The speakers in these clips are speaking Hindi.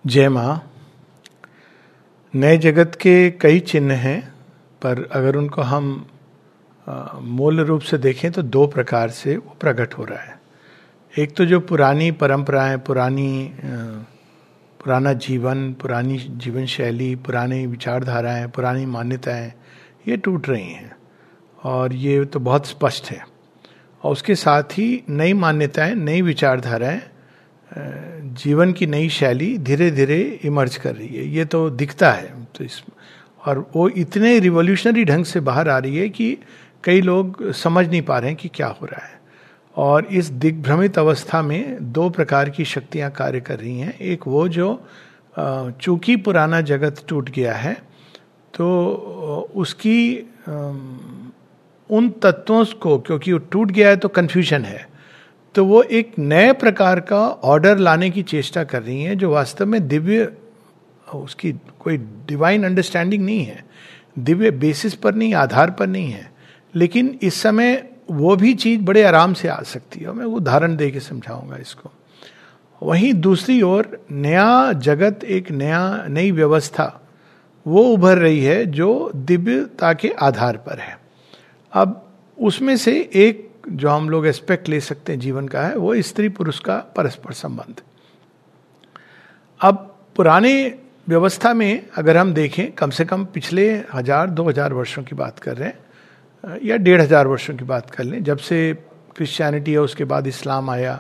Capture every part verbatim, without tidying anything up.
जय माँ। नए जगत के कई चिन्ह हैं, पर अगर उनको हम आ, मूल रूप से देखें तो दो प्रकार से वो प्रकट हो रहा है। एक तो जो पुरानी परंपराएं, पुरानी आ, पुराना जीवन, पुरानी जीवन शैली, पुरानी विचारधाराएं, पुरानी मान्यताएं, ये टूट रही हैं और ये तो बहुत स्पष्ट है। और उसके साथ ही नई मान्यताएं, नई विचारधाराएं, जीवन की नई शैली धीरे धीरे इमर्ज कर रही है। ये तो दिखता है। तो इस और वो इतने रिवॉल्यूशनरी ढंग से बाहर आ रही है कि कई लोग समझ नहीं पा रहे हैं कि क्या हो रहा है। और इस दिग्भ्रमित अवस्था में दो प्रकार की शक्तियां कार्य कर रही हैं। एक वो जो चूंकि पुराना जगत टूट गया है तो उसकी उन तत्वों को, क्योंकि वो टूट गया है तो कन्फ्यूजन है, तो वो एक नए प्रकार का ऑर्डर लाने की चेष्टा कर रही हैं जो वास्तव में दिव्य, उसकी कोई डिवाइन अंडरस्टैंडिंग नहीं है, दिव्य बेसिस पर नहीं, आधार पर नहीं है। लेकिन इस समय वो भी चीज बड़े आराम से आ सकती है। मैं उदाहरण दे के समझाऊंगा इसको। वहीं दूसरी ओर नया जगत, एक नया नई व्यवस्था वो उभर रही है जो दिव्यता के आधार पर है। अब उसमें से एक जो हम लोग एस्पेक्ट ले सकते हैं जीवन का है वो स्त्री पुरुष का परस्पर संबंध। अब पुराने व्यवस्था में अगर हम देखें, कम से कम पिछले हजार दो हजार वर्षों की बात कर रहे हैं या डेढ़ हजार वर्षों की बात कर लें, जब से क्रिश्चियनिटी है उसके बाद इस्लाम आया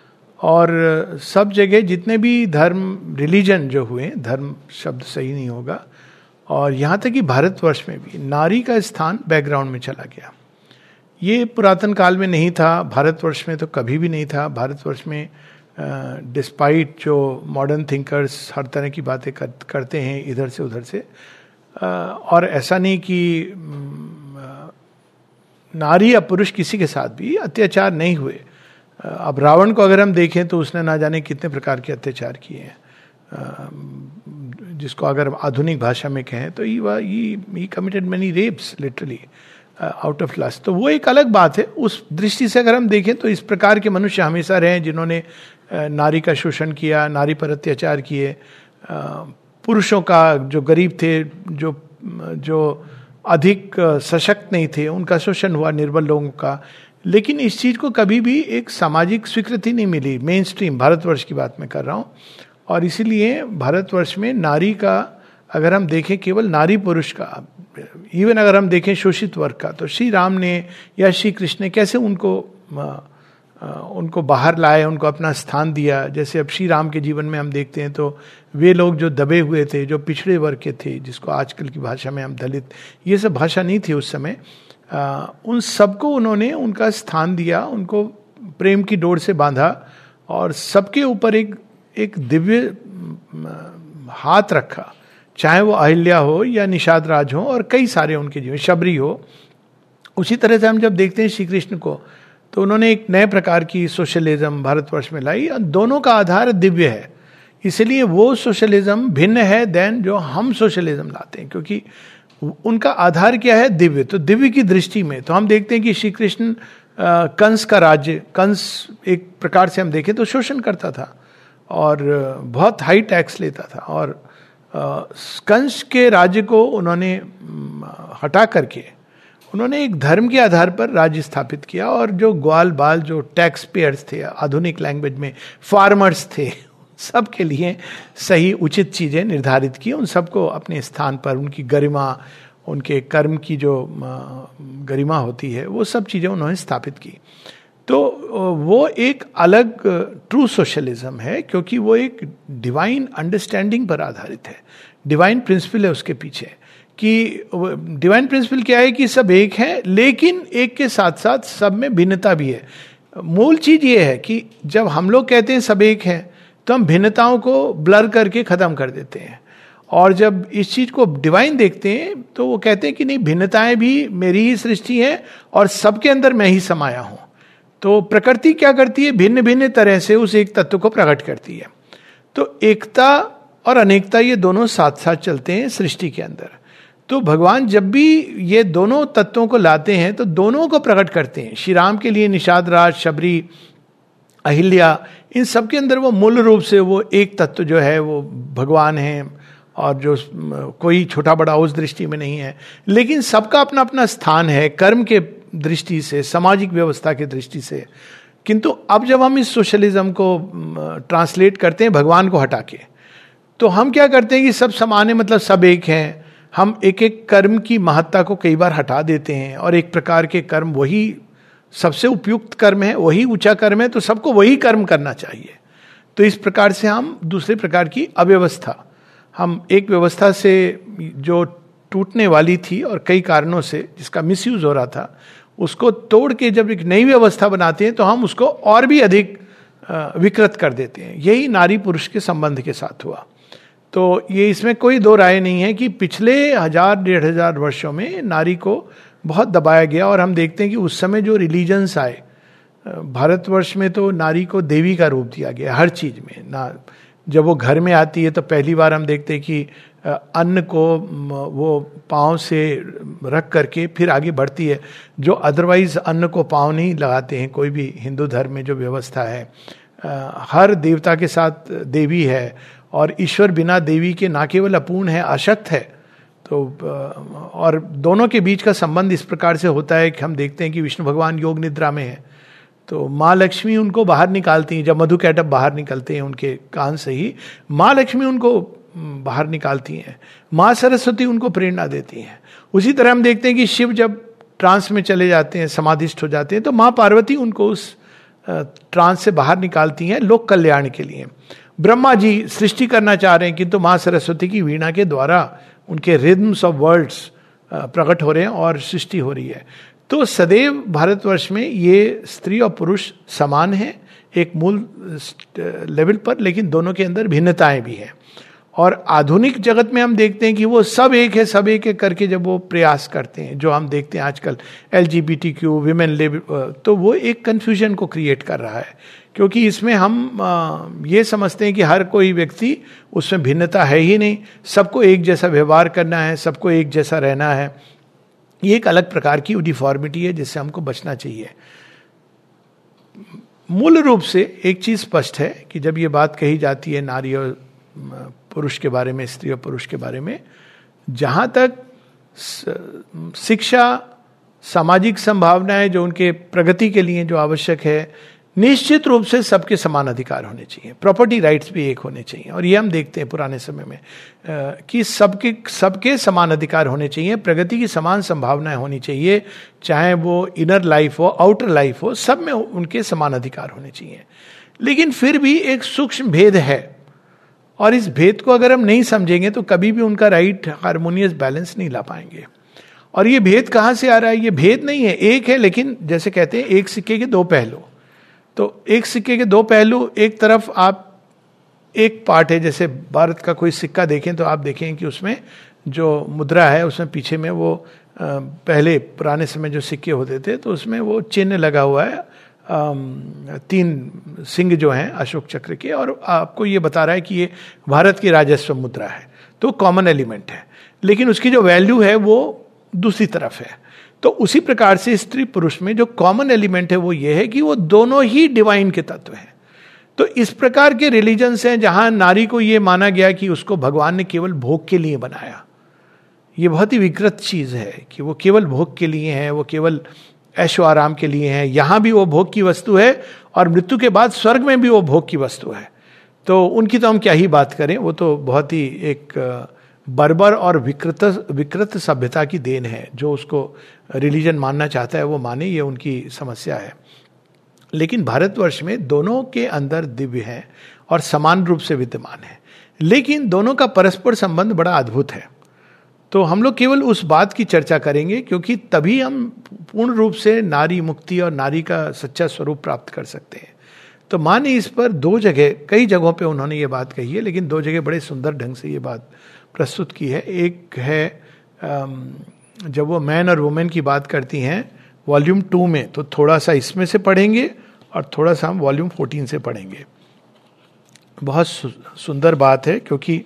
और सब जगह जितने भी धर्म, रिलीजन जो हुए, धर्म शब्द सही नहीं होगा, और यहाँ तक कि भारतवर्ष में भी नारी का स्थान बैकग्राउंड में चला गया। ये पुरातन काल में नहीं था, भारतवर्ष में तो कभी भी नहीं था। भारतवर्ष में डिस्पाइट जो मॉडर्न थिंकर्स हर तरह की बातें कर, करते हैं इधर से उधर से, uh, और ऐसा नहीं कि uh, नारी या पुरुष किसी के साथ भी अत्याचार नहीं हुए। uh, अब रावण को अगर हम देखें तो उसने ना जाने कितने प्रकार के अत्याचार किए हैं, uh, जिसको अगर आधुनिक भाषा में कहें तो ही committed many rapes literally out of lust. तो वो एक अलग बात है। उस दृष्टि से अगर हम देखें तो इस प्रकार के मनुष्य हमेशा रहे जिन्होंने नारी का शोषण किया, नारी पर अत्याचार किए, पुरुषों का, जो गरीब थे, जो जो अधिक सशक्त नहीं थे, उनका शोषण हुआ, निर्बल लोगों का। लेकिन इस चीज को कभी भी एक सामाजिक स्वीकृति नहीं मिली। मेन स्ट्रीम भारतवर्ष की बात मैं कर रहा हूँ, और इसीलिए भारतवर्ष में नारी का अगर हम देखें, केवल नारी पुरुष का, इवन अगर हम देखें शोषित वर्ग का, तो श्री राम ने या श्री कृष्ण ने कैसे उनको आ, आ, उनको बाहर लाए, उनको अपना स्थान दिया। जैसे अब श्री राम के जीवन में हम देखते हैं तो वे लोग जो दबे हुए थे, जो पिछड़े वर्ग के थे, जिसको आजकल की भाषा में हम दलित, ये सब भाषा नहीं थी उस समय, आ, उन सबको उन्होंने उनका स्थान दिया, उनको प्रेम की डोर से बांधा और सबके ऊपर एक एक दिव्य हाथ रखा, चाहे वो अहिल्या हो या निषाद राज हो और कई सारे उनके जीवन, शबरी हो। उसी तरह से हम जब देखते हैं श्री कृष्ण को, तो उन्होंने एक नए प्रकार की सोशलिज्म भारतवर्ष में लाई, और दोनों का आधार दिव्य है। इसलिए वो सोशलिज्म भिन्न है देन जो हम सोशलिज्म लाते हैं, क्योंकि उनका आधार क्या है? दिव्य। तो दिव्य की दृष्टि में तो हम देखते हैं कि श्री कृष्ण, कंस का राज्य, कंस एक प्रकार से हम देखें तो शोषण करता था और बहुत हाई टैक्स लेता था, और कंस के राज्य को उन्होंने हटा करके उन्होंने एक धर्म के आधार पर राज्य स्थापित किया, और जो ग्वाल बाल, जो टैक्स पेयर्स थे, आधुनिक लैंग्वेज में फार्मर्स थे, सबके लिए सही उचित चीजें निर्धारित की, उन सबको अपने स्थान पर, उनकी गरिमा, उनके कर्म की जो गरिमा होती है, वो सब चीजें उन्होंने स्थापित की। तो वो एक अलग ट्रू सोशलिज्म है, क्योंकि वो एक डिवाइन अंडरस्टैंडिंग पर आधारित है। डिवाइन प्रिंसिपल है उसके पीछे, कि डिवाइन प्रिंसिपल क्या है कि सब एक है, लेकिन एक के साथ साथ सब में भिन्नता भी है। मूल चीज ये है कि जब हम लोग कहते हैं सब एक है, तो हम भिन्नताओं को ब्लर करके खत्म कर देते हैं, और जब इस चीज को डिवाइन देखते हैं तो वो कहते हैं कि नहीं, भिन्नताएं भी मेरी ही सृष्टि है और सबके अंदर मैं ही समाया हूं। तो प्रकृति क्या करती है? भिन्न भिन्न तरह से उस एक तत्व को प्रकट करती है। तो एकता और अनेकता, ये दोनों साथ साथ चलते हैं सृष्टि के अंदर। तो भगवान जब भी ये दोनों तत्वों को लाते हैं तो दोनों को प्रकट करते हैं। श्री राम के लिए निषाद राज, शबरी, अहिल्या, इन सब के अंदर वो मूल रूप से वो एक तत्व जो है वो भगवान है, और जो कोई छोटा बड़ा उस दृष्टि में नहीं है, लेकिन सबका अपना अपना स्थान है कर्म के दृष्टि से, सामाजिक व्यवस्था की दृष्टि से। किंतु अब जब हम इस सोशलिज्म को ट्रांसलेट करते हैं भगवान को हटा के, तो हम क्या करते हैं कि सब समान है, मतलब सब एक हैं। हम एक एक कर्म की महत्ता को कई बार हटा देते हैं, और एक प्रकार के कर्म वही सबसे उपयुक्त कर्म है, वही ऊंचा कर्म है, तो सबको वही कर्म करना चाहिए। तो इस प्रकार से हम दूसरे प्रकार की अव्यवस्था, हम एक व्यवस्था से जो टूटने वाली थी और कई कारणों से जिसका मिसयूज हो रहा था, उसको तोड़ के जब एक नई व्यवस्था बनाते हैं तो हम उसको और भी अधिक विकृत कर देते हैं। यही नारी पुरुष के संबंध के साथ हुआ। तो ये इसमें कोई दो राय नहीं है कि पिछले हजार डेढ़ हजार वर्षों में नारी को बहुत दबाया गया, और हम देखते हैं कि उस समय जो रिलीजन्स आए भारतवर्ष में, तो नारी को देवी का रूप दिया गया हर चीज में ना। जब वो घर में आती है तो पहली बार हम देखते हैं कि अन्न को वो पाँव से रख करके फिर आगे बढ़ती है, जो अदरवाइज अन्न को पाँव नहीं लगाते हैं कोई भी हिंदू धर्म में जो व्यवस्था है। हर देवता के साथ देवी है, और ईश्वर बिना देवी के ना केवल अपूर्ण है, अशक्त है। तो और दोनों के बीच का संबंध इस प्रकार से होता है कि हम देखते हैं कि विष्णु भगवान योग निद्रा में है, तो माँ लक्ष्मी उनको बाहर निकालती हैं। जब मधु कैटअप बाहर निकलते हैं उनके कान से ही, माँ लक्ष्मी उनको बाहर निकालती हैं, माँ सरस्वती उनको प्रेरणा देती हैं। उसी तरह हम देखते हैं कि शिव जब ट्रांस में चले जाते हैं, समाधिस्थ हो जाते हैं, तो माँ पार्वती उनको उस ट्रांस से बाहर निकालती हैं लोक कल्याण के लिए। ब्रह्मा जी सृष्टि करना चाह रहे हैं, किंतु माँ सरस्वती की वीणा के द्वारा उनके रिदम्स ऑफ वर्ड्स प्रकट हो रहे हैं और सृष्टि हो रही है। तो सदैव भारतवर्ष में ये स्त्री और पुरुष समान हैं एक मूल लेवल पर, लेकिन दोनों के अंदर भिन्नताएं भी हैं। और आधुनिक जगत में हम देखते हैं कि वो सब एक है, सब एक है करके जब वो प्रयास करते हैं, जो हम देखते हैं आजकल L G B T Q women lib, तो वो एक कन्फ्यूजन को क्रिएट कर रहा है, क्योंकि इसमें हम ये समझते हैं कि हर कोई व्यक्ति, उसमें भिन्नता है ही नहीं, सबको एक जैसा व्यवहार करना है, सबको एक जैसा रहना है। ये एक अलग प्रकार की यूनिफॉर्मिटी है जिससे हमको बचना चाहिए। मूल रूप से एक चीज स्पष्ट है कि जब ये बात कही जाती है नारी और पुरुष के बारे में, स्त्री और पुरुष के बारे में, जहां तक शिक्षा, सामाजिक संभावनाएं जो उनके प्रगति के लिए जो आवश्यक है, निश्चित रूप से सबके समान अधिकार होने चाहिए, प्रॉपर्टी राइट्स भी एक होने चाहिए। और ये हम देखते हैं पुराने समय में कि सबके सबके समान अधिकार होने चाहिए, प्रगति की समान संभावनाएं होनी चाहिए, चाहे वो इनर लाइफ हो, आउटर लाइफ हो, सब में उनके समान अधिकार होने चाहिए। लेकिन फिर भी एक सूक्ष्म भेद है, और इस भेद को अगर हम नहीं समझेंगे तो कभी भी उनका राइट हार्मोनियस बैलेंस नहीं ला पाएंगे। और ये भेद कहाँ से आ रहा है? ये भेद नहीं है, एक है, लेकिन जैसे कहते हैं एक सिक्के के दो पहलू। तो एक सिक्के के दो पहलू, एक तरफ आप एक पार्ट है, जैसे भारत का कोई सिक्का देखें तो आप देखें कि उसमें जो मुद्रा है उसमें पीछे में वो पहले पुराने समय जो सिक्के होते थे तो उसमें वो चिन्ह लगा हुआ है, तीन सिंह जो हैं अशोक चक्र के, और आपको ये बता रहा है कि ये भारत की राजस्व मुद्रा है, तो कॉमन एलिमेंट है, लेकिन उसकी जो वैल्यू है वो दूसरी तरफ है। तो उसी प्रकार से स्त्री पुरुष में जो कॉमन एलिमेंट है वो ये है कि वो दोनों ही डिवाइन के तत्व हैं। तो इस प्रकार के रिलीजन्स हैं जहां नारी को ये माना गया कि उसको भगवान ने केवल भोग के लिए बनाया। ये बहुत ही विकृत चीज है कि वो केवल भोग के लिए है, वो केवल ऐशो आराम के लिए है। यहां भी वो भोग की वस्तु है और मृत्यु के बाद स्वर्ग में भी वो भोग की वस्तु है। तो उनकी तो हम क्या ही बात करें, वो तो बहुत ही एक बर्बर और विकृत विकृत सभ्यता की देन है। जो उसको रिलीजन मानना चाहता है वो माने, ये उनकी समस्या है। लेकिन भारतवर्ष में दोनों के अंदर दिव्य है और समान रूप से विद्यमान है, लेकिन दोनों का परस्पर संबंध बड़ा अद्भुत है। तो हम लोग केवल उस बात की चर्चा करेंगे क्योंकि तभी हम पूर्ण रूप से नारी मुक्ति और नारी का सच्चा स्वरूप प्राप्त कर सकते हैं। तो माँ ने इस पर दो जगह, कई जगहों पे उन्होंने ये बात कही है, लेकिन दो जगह बड़े सुंदर ढंग से ये बात प्रस्तुत की है। एक है जब वो मैन और वुमेन की बात करती हैं वॉल्यूम टू में, तो थोड़ा सा इसमें से पढ़ेंगे और थोड़ा सा हम वॉल्यूम फोर्टीन से पढ़ेंगे। बहुत सुंदर बात है, क्योंकि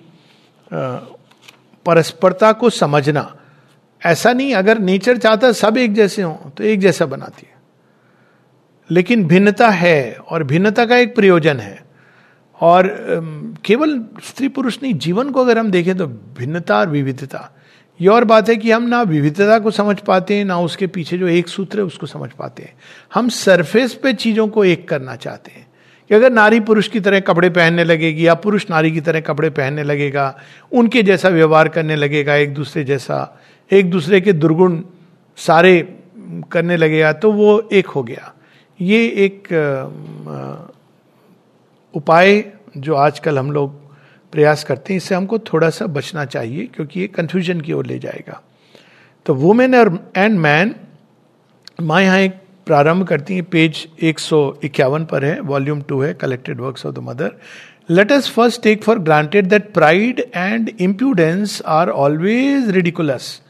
परस्परता को समझना, ऐसा नहीं अगर नेचर चाहता सब एक जैसे हों तो एक जैसा बनाती है, लेकिन भिन्नता है और भिन्नता का एक प्रयोजन है। और केवल स्त्री पुरुष नहीं, जीवन को अगर हम देखें तो भिन्नता और विविधता, ये और बात है कि हम ना विविधता को समझ पाते हैं, ना उसके पीछे जो एक सूत्र है उसको समझ पाते हैं। हम सरफेस पे चीजों को एक करना चाहते हैं कि अगर नारी पुरुष की तरह कपड़े पहनने लगेगी या पुरुष नारी की तरह कपड़े पहनने लगेगा, उनके जैसा व्यवहार करने लगेगा, एक दूसरे जैसा, एक दूसरे के दुर्गुण सारे करने लगेगा, तो वो एक हो गया। ये एक उपाय जो आजकल हम लोग प्रयास करते हैं, इससे हमको थोड़ा सा बचना चाहिए, क्योंकि ये कंफ्यूजन की ओर ले जाएगा। तो वुमेन और एंड मैन, माँ यहाँ एक प्रारंभ करती है, पेज एक सौ इक्यावन पर है, वॉल्यूम टू है, collected works of the mother. Let us first take for granted that pride and impudence are always ridiculous,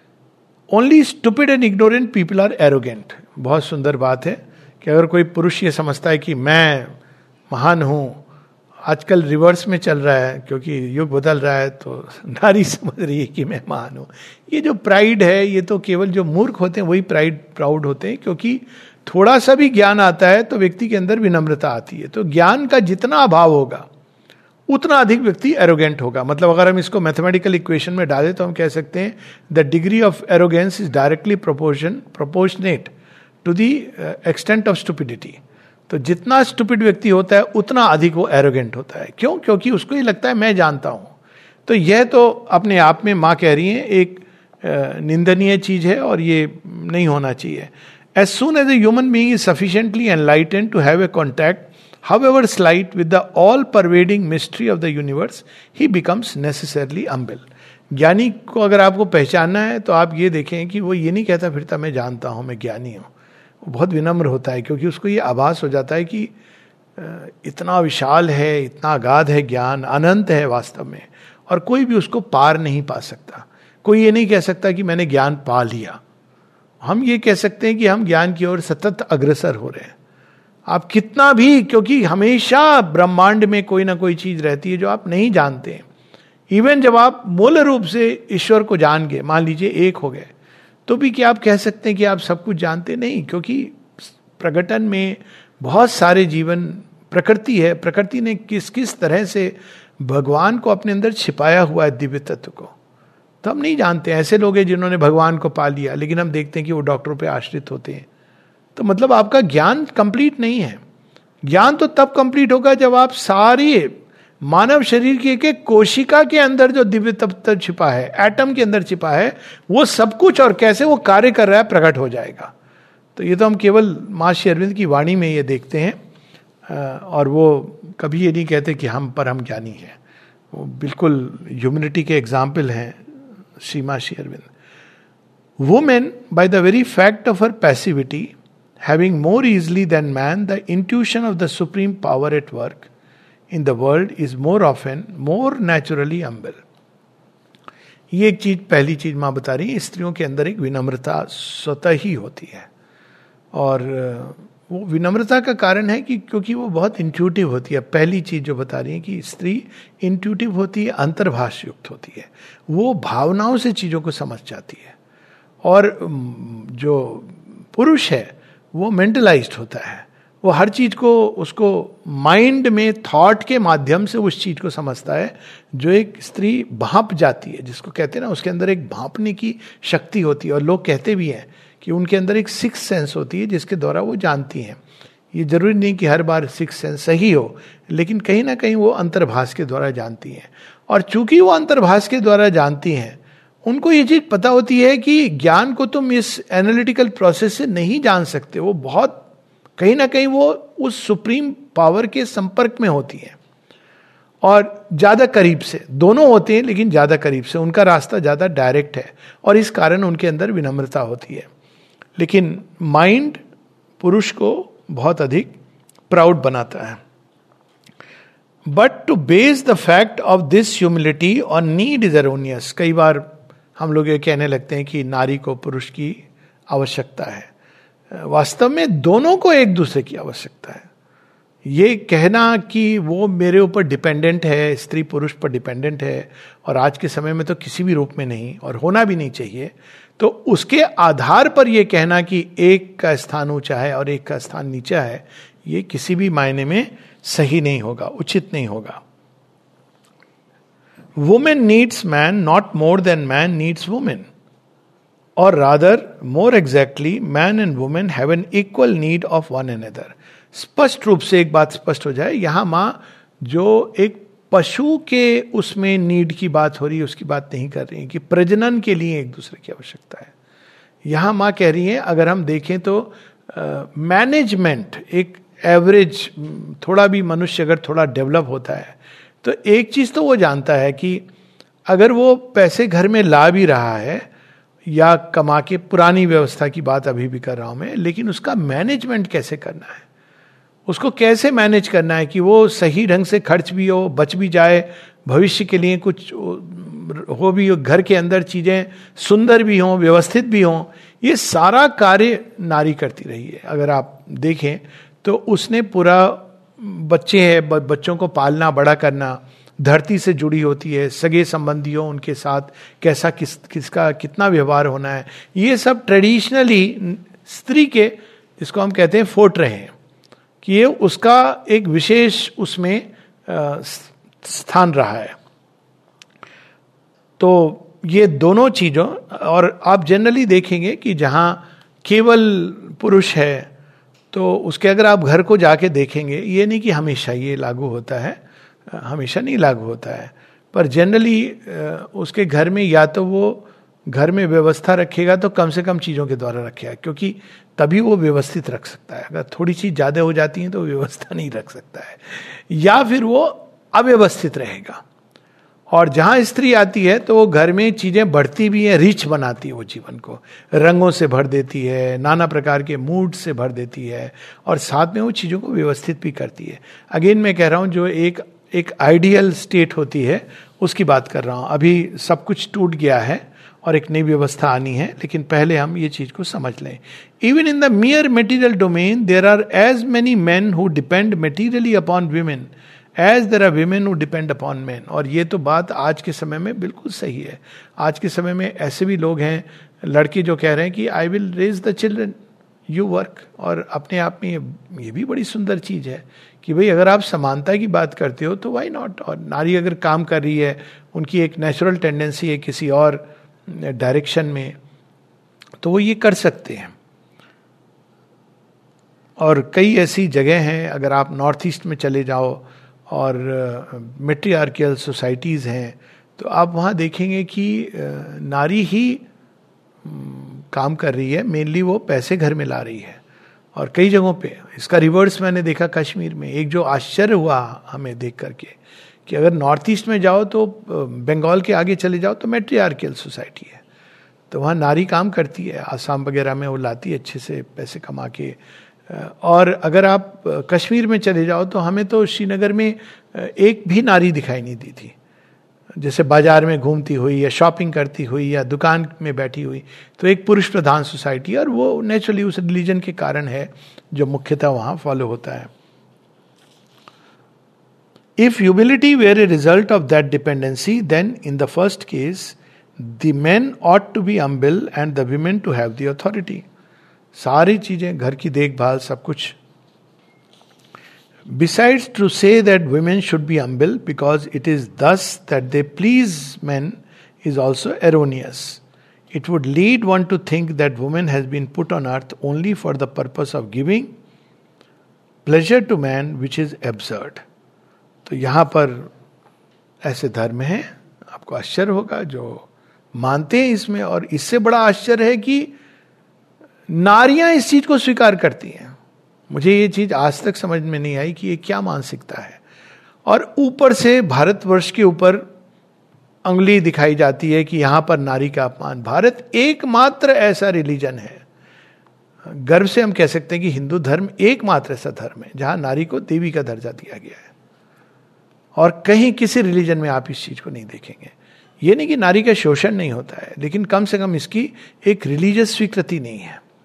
only stupid and ignorant people are arrogant. बहुत सुंदर बात है कि अगर कोई पुरुष ये समझता है कि मैं महान हूं, आजकल रिवर्स में चल रहा है क्योंकि युग बदल रहा है, तो नारी समझ रही है कि मैं महान हूं। ये जो प्राइड है, ये तो केवल जो मूर्ख होते हैं वही प्राइड प्राउड होते हैं, क्योंकि थोड़ा सा भी ज्ञान आता है तो व्यक्ति के अंदर विनम्रता आती है। तो ज्ञान का जितना अभाव होगा उतना अधिक व्यक्ति एरोगेंट होगा। मतलब अगर हम इसको मैथमेटिकल इक्वेशन में डालें तो हम कह सकते हैं the degree of arrogance is directly proportion proportionate to the extent of stupidity. तो जितना स्टूपिड व्यक्ति होता है उतना अधिक वो एरोगेंट होता है। क्यों? क्योंकि उसको ये लगता है मैं जानता हूं। तो यह तो अपने आप में माँ कह रही है एक निंदनीय चीज है और ये नहीं होना चाहिए। As soon as a human being is sufficiently enlightened to have a contact however slight with the all pervading mystery of the universe, he becomes necessarily humble. ज्ञानी को अगर आपको पहचानना है तो आप ये देखें कि वो ये नहीं कहता फिरता मैं जानता हूं, मैं ज्ञानी हूं। वो बहुत विनम्र होता है, क्योंकि उसको ये आभास हो जाता है कि इतना विशाल है, इतना अगाध है ज्ञान, अनंत है वास्तव में, और कोई भी उसको पार नहीं पा सकता। कोई ये नहीं कह सकता कि मैंने ज्ञान पा लिया। हम ये कह सकते हैं कि हम ज्ञान की ओर सतत अग्रसर हो रहे हैं। आप कितना भी, क्योंकि हमेशा ब्रह्मांड में कोई ना कोई चीज रहती है जो आप नहीं जानते हैं। इवन जब आप मूल रूप से ईश्वर को जान गए, मान लीजिए एक हो गए, तो भी क्या आप कह सकते हैं कि आप सब कुछ जानते? नहीं, क्योंकि प्रकटन में बहुत सारे जीवन, प्रकृति है, प्रकृति ने किस किस तरह से भगवान को अपने अंदर छिपाया हुआ है, दिव्य तत्व को, तो हम नहीं जानते। ऐसे लोग हैं जिन्होंने भगवान को पा लिया, लेकिन हम देखते हैं कि वो डॉक्टरों पे आश्रित होते हैं। तो मतलब आपका ज्ञान कंप्लीट नहीं है। ज्ञान तो तब कंप्लीट होगा जब आप सारी मानव शरीर की एक एक कोशिका के अंदर जो दिव्य तत्व छिपा है, एटम के अंदर छिपा है, वो सब कुछ और कैसे वो कार्य कर रहा है प्रकट हो जाएगा। तो ये तो हम केवल माँ श्री अरविंद की वाणी में ये देखते हैं, और वो कभी ये नहीं कहते कि हम पर हम ज्ञानी हैं। वो बिल्कुल ह्यूमिलिटी के एग्जाम्पल हैं Shri Maa Shri Aurobindo. Women by the very fact of her passivity having more easily than man the intuition of the supreme power at work in the world is more often more naturally humble. ये एक चीज, पहली चीज मां बता रही है, स्त्रियों के अंदर एक विनम्रता स्वतः ही होती है। और वो विनम्रता का कारण है कि क्योंकि वो बहुत इंट्यूटिव होती है। पहली चीज जो बता रही है कि स्त्री इंट्यूटिव होती है, अंतर्भाष युक्त होती है, वो भावनाओं से चीजों को समझ जाती है। और जो पुरुष है वो मेंटलाइज्ड होता है, वो हर चीज को उसको माइंड में थॉट के माध्यम से उस चीज को समझता है। जो एक स्त्री भांप जाती है, जिसको कहते हैं ना, उसके अंदर एक भांपने की शक्ति होती है। और लोग कहते भी हैं कि उनके अंदर एक सिक्स सेंस होती है जिसके द्वारा वो जानती हैं। ये जरूरी नहीं कि हर बार सिक्स सेंस सही हो, लेकिन कहीं ना कहीं वो अंतर्भाष के द्वारा जानती हैं। और चूंकि वो अंतर्भाष के द्वारा जानती हैं, उनको ये चीज पता होती है कि ज्ञान को तुम इस एनालिटिकल प्रोसेस से नहीं जान सकते। वो बहुत कहीं ना कहीं वो उस सुप्रीम पावर के संपर्क में होती है, और ज्यादा करीब से, दोनों होते हैं लेकिन ज्यादा करीब से, उनका रास्ता ज्यादा डायरेक्ट है, और इस कारण उनके अंदर विनम्रता होती है। लेकिन माइंड पुरुष को बहुत अधिक प्राउड बनाता है। But to base the fact of this humility on need is erroneous. कई बार हम लोग ये कहने लगते हैं कि नारी को पुरुष की आवश्यकता है। वास्तव में दोनों को एक दूसरे की आवश्यकता है। ये कहना कि वो मेरे ऊपर डिपेंडेंट है, स्त्री पुरुष पर डिपेंडेंट है, और आज के समय में तो किसी भी रूप में नहीं और होना भी नहीं चाहिए, तो उसके आधार पर यह कहना कि एक का स्थान ऊंचा है और एक का स्थान नीचा है, ये किसी भी मायने में सही नहीं होगा, उचित नहीं होगा. Women needs man not more than man needs women, और rather more exactly man and women have an equal need of one another. स्पष्ट रूप से एक बात स्पष्ट हो जाए, यहां मां जो एक पशु के उसमें नीड की बात हो रही है उसकी बात नहीं कर रही है कि प्रजनन के लिए एक दूसरे की आवश्यकता है. यहां मां कह रही है, अगर हम देखें तो मैनेजमेंट uh, एक एवरेज, थोड़ा भी मनुष्य अगर थोड़ा डेवलप होता है तो एक चीज तो वो जानता है कि अगर वो पैसे घर में ला भी रहा है या कमा के, पुरानी व्यवस्था की बात अभी भी कर रहा हूं मैं, लेकिन उसका मैनेजमेंट कैसे करना है, उसको कैसे मैनेज करना है कि वो सही ढंग से खर्च भी हो, बच भी जाए, भविष्य के लिए कुछ हो भी हो, घर के अंदर चीजें सुंदर भी हों, व्यवस्थित भी हों, ये सारा कार्य नारी करती रही है. अगर आप देखें तो उसने पूरा, बच्चे हैं, बच्चों को पालना बड़ा करना, धरती से जुड़ी होती है, सगे संबंधियों उनके साथ कैसा किस किसका कितना व्यवहार होना है, ये सब ट्रेडिशनली स्त्री के, जिसको हम कहते हैं फोर्ट रहे हैं, कि ये उसका एक विशेष उसमें स्थान रहा है. तो ये दोनों चीजों, और आप जनरली देखेंगे कि जहां केवल पुरुष है तो उसके अगर आप घर को जाके देखेंगे, ये नहीं कि हमेशा ये लागू होता है, हमेशा नहीं लागू होता है, पर जनरली उसके घर में या तो वो घर में व्यवस्था रखेगा तो कम से कम चीजों के द्वारा रखेगा, क्योंकि तभी वो व्यवस्थित रख सकता है. अगर थोड़ी चीज ज्यादा हो जाती है तो व्यवस्था नहीं रख सकता है, या फिर वो अव्यवस्थित रहेगा. और जहां स्त्री आती है तो वो घर में चीजें बढ़ती भी है, रिच बनाती है, वो जीवन को रंगों से भर देती है, नाना प्रकार के मूड से भर देती है, और साथ में वो चीजों को व्यवस्थित भी करती है. अगेन मैं कह रहा हूं, जो एक एक आइडियल स्टेट होती है उसकी बात कर रहा हूं. अभी सब कुछ टूट गया है और एक नई व्यवस्था आनी है, लेकिन पहले हम ये चीज को समझ लें. Even in the mere material domain there are as many men who depend materially upon women as there are women who depend upon men. और ये तो बात आज के समय में बिल्कुल सही है. आज के समय में ऐसे भी लोग हैं, लड़के जो कह रहे हैं कि I will raise the children, you work. और अपने आप में ये, ये भी बड़ी सुंदर चीज है कि भाई अगर आप समानता की बात करते हो तो व्हाई नॉट. और नारी अगर काम कर रही है, उनकी एक नेचुरल टेंडेंसी है किसी और डायरेक्शन में, तो वो ये कर सकते हैं. और कई ऐसी जगह हैं, अगर आप नॉर्थ ईस्ट में चले जाओ और मैट्रियार्कियल सोसाइटीज़ हैं, तो आप वहाँ देखेंगे कि नारी ही काम कर रही है, मेनली वो पैसे घर में ला रही है. और कई जगहों पे इसका रिवर्स मैंने देखा. कश्मीर में एक जो आश्चर्य हुआ हमें देख करके कि अगर नॉर्थ ईस्ट में जाओ तो बंगाल के आगे चले जाओ तो मैट्रियार्कियल सोसाइटी है, तो वहाँ नारी काम करती है. आसाम वगैरह में वो लाती है अच्छे से पैसे कमा के. और अगर आप कश्मीर में चले जाओ तो हमें तो श्रीनगर में एक भी नारी दिखाई नहीं दी थी, जैसे बाजार में घूमती हुई या शॉपिंग करती हुई या दुकान में बैठी हुई. तो एक पुरुष प्रधान सोसाइटी, और वो नेचुरली उस रिलीजन के कारण है जो मुख्यतः वहाँ फॉलो होता है. If humility were a result of that dependency, then in the first case, the men ought to be humble and the women to have the authority. सारी चीजें, घर की देखभाल, सब कुछ. Besides, to say that women should be humble because it is thus that they please men is also erroneous. It would lead one to think that woman has been put on earth only for the purpose of giving pleasure to man, which is absurd. तो यहां पर ऐसे धर्म हैं, आपको आश्चर्य होगा जो मानते हैं इसमें. और इससे बड़ा आश्चर्य है कि नारियां इस चीज को स्वीकार करती हैं. मुझे ये चीज आज तक समझ में नहीं आई कि ये क्या मानसिकता है. और ऊपर से भारतवर्ष के ऊपर अंगुली दिखाई जाती है कि यहां पर नारी का अपमान. भारत एकमात्र ऐसा रिलीजन है, गर्व से हम कह सकते हैं कि हिंदू धर्म एकमात्र ऐसा धर्म है जहां नारी को देवी का दर्जा दिया गया है. और कहीं किसी रिलीजन में आप इस चीज को नहीं देखेंगे. ये नहीं कि नारी का शोषण नहीं होता है, लेकिन कम से कम इसकी एक रिलीजियस स्वीकृति नहीं है.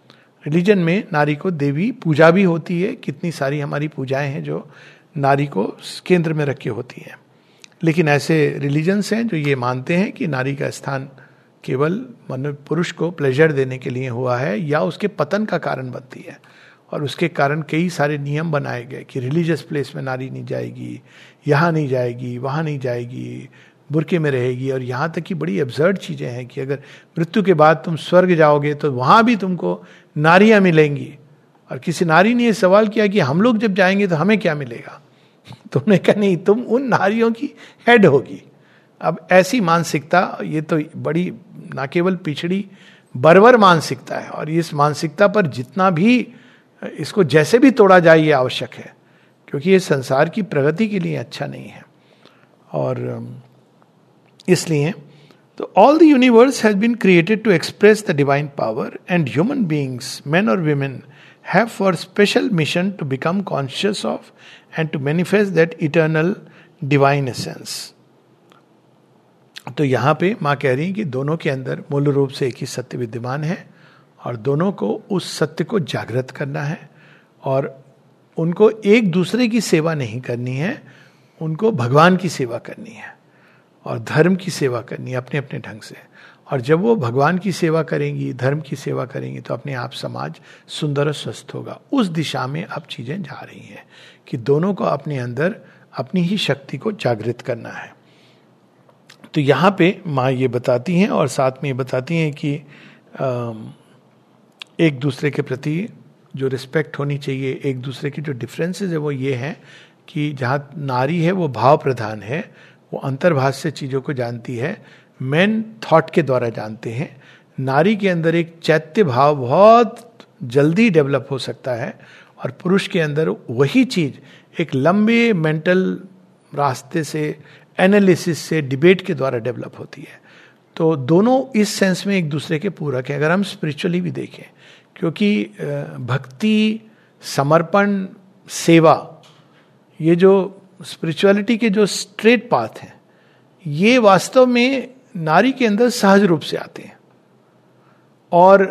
रिलीजन में नारी को देवी पूजा भी होती है, कितनी सारी हमारी पूजाएं हैं जो नारी को केंद्र में रख के होती हैं। लेकिन ऐसे रिलीजन्स हैं जो ये मानते हैं कि नारी का स्थान केवल मनुष्य पुरुष को प्लेजर देने के लिए हुआ है या उसके पतन का कारण बनती है, और उसके कारण कई सारे नियम बनाए गए कि रिलीजियस प्लेस में नारी नहीं जाएगी, यहाँ नहीं जाएगी, वहाँ नहीं जाएगी, बुरके में रहेगी। और यहाँ तक कि बड़ी एब्सर्ड चीज़ें हैं कि अगर मृत्यु के बाद तुम स्वर्ग जाओगे तो वहाँ भी तुमको नारियाँ मिलेंगी। और किसी नारी ने ये सवाल किया कि हम लोग जब जाएंगे तो हमें क्या मिलेगा? तुमने कहा नहीं, तुम उन नारियों की हेड होगी। अब ऐसी मानसिकता, ये तो बड़ी ना केवल पिछड़ी बर्बर मानसिकता है, और इस मानसिकता पर जितना भी इसको जैसे भी तोड़ा जाए ये आवश्यक है, क्योंकि ये संसार की प्रगति के लिए अच्छा नहीं है। और इसलिए तो all the universe has been created to express the divine power, and human beings, men और women, have for special mission to become conscious of and to manifest that eternal divine essence. तो यहाँ पे माँ कह रही है कि दोनों के अंदर मूल रूप से एक ही सत्य विद्यमान है, और दोनों को उस सत्य को जागृत करना है, और उनको एक दूसरे की सेवा नहीं करनी है, उनको भगवान की सेवा करनी है और धर्म की सेवा करनी है अपने अपने ढंग से। और जब वो भगवान की सेवा करेंगी, धर्म की सेवा करेंगी, तो अपने आप समाज सुंदर और स्वस्थ होगा। उस दिशा में अब चीजें जा रही हैं कि दोनों को अपने अंदर अपनी ही शक्ति को जागृत करना है। तो यहाँ पे माँ ये बताती हैं, और साथ में ये बताती हैं कि आ, एक दूसरे के प्रति जो रिस्पेक्ट होनी चाहिए, एक दूसरे की जो डिफरेंसेस है वो ये हैं कि जहाँ नारी है वो भाव प्रधान है, वो अंतर्भाष से चीज़ों को जानती है, मेन थॉट के द्वारा जानते हैं। नारी के अंदर एक चैत्य भाव बहुत जल्दी डेवलप हो सकता है, और पुरुष के अंदर वही चीज़ एक लंबे मेंटल रास्ते से, एनालिसिस से, डिबेट के द्वारा डेवलप होती है। तो दोनों इस सेंस में एक दूसरे के पूरक हैं, अगर हम स्पिरिचुअली भी देखें, क्योंकि भक्ति, समर्पण, सेवा, ये जो स्पिरिचुअलिटी के जो स्ट्रेट पाथ हैं, ये वास्तव में नारी के अंदर सहज रूप से आते हैं। और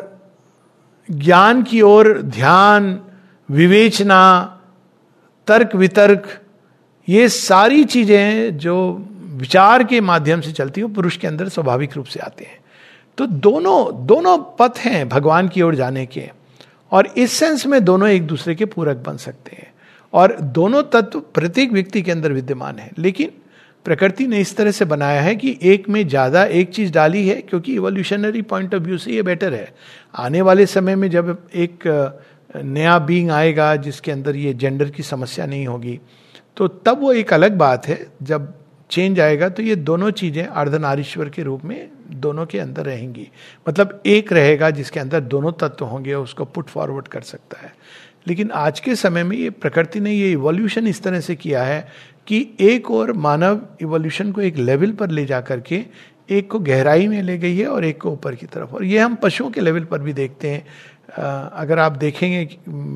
ज्ञान की ओर ध्यान, विवेचना, तर्क वितर्क, ये सारी चीजें जो विचार के माध्यम से चलती हैं, पुरुष के अंदर स्वाभाविक रूप से आते हैं। तो दोनों दोनों पथ हैं भगवान की ओर जाने के, और इस सेंस में दोनों एक दूसरे के पूरक बन सकते हैं, और दोनों तत्व प्रत्येक व्यक्ति के अंदर विद्यमान है। लेकिन प्रकृति ने इस तरह से बनाया है कि एक में ज्यादा एक चीज डाली है, क्योंकि इवोल्यूशनरी पॉइंट ऑफ व्यू से ये बेटर है। आने वाले समय में जब एक नया बीइंग आएगा जिसके अंदर ये जेंडर की समस्या नहीं होगी, तो तब वो एक अलग बात है। जब चेंज आएगा तो ये दोनों चीजें अर्धनारीश्वर के रूप में दोनों के अंदर रहेंगी, मतलब एक रहेगा जिसके अंदर दोनों तत्व होंगे, उसको पुट फॉरवर्ड कर सकता है। लेकिन आज के समय में ये प्रकृति ने ये इवोल्यूशन इस तरह से किया है कि एक और मानव इवोल्यूशन को एक लेवल पर ले जा करके एक को गहराई में ले गई है और एक को ऊपर की तरफ। और ये हम पशुओं के लेवल पर भी देखते हैं। अगर आप देखेंगे,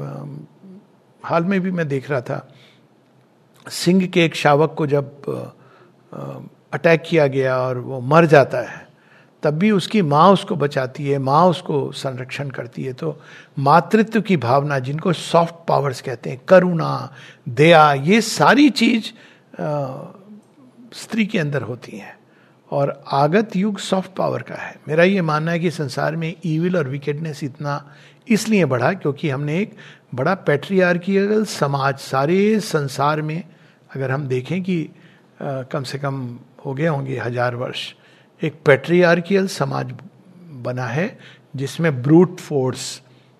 हाल में भी मैं देख रहा था, सिंह के एक शावक को जब अटैक किया गया और वो मर जाता है, तब भी उसकी माँ उसको बचाती है, माँ उसको संरक्षण करती है। तो मातृत्व की भावना, जिनको सॉफ्ट पावर्स कहते हैं, करुणा, दया, ये सारी चीज स्त्री के अंदर होती हैं। और आगत युग सॉफ्ट पावर का है। मेरा ये मानना है कि संसार में ईविल और विकेडनेस इतना इसलिए बढ़ा क्योंकि हमने एक बड़ा पैट्रियार्कियल समाज, सारे संसार में अगर हम देखें कि आ, कम से कम हो गए होंगे हजार वर्ष, एक पैट्रियार्कियल समाज बना है जिसमें ब्रूट फोर्स,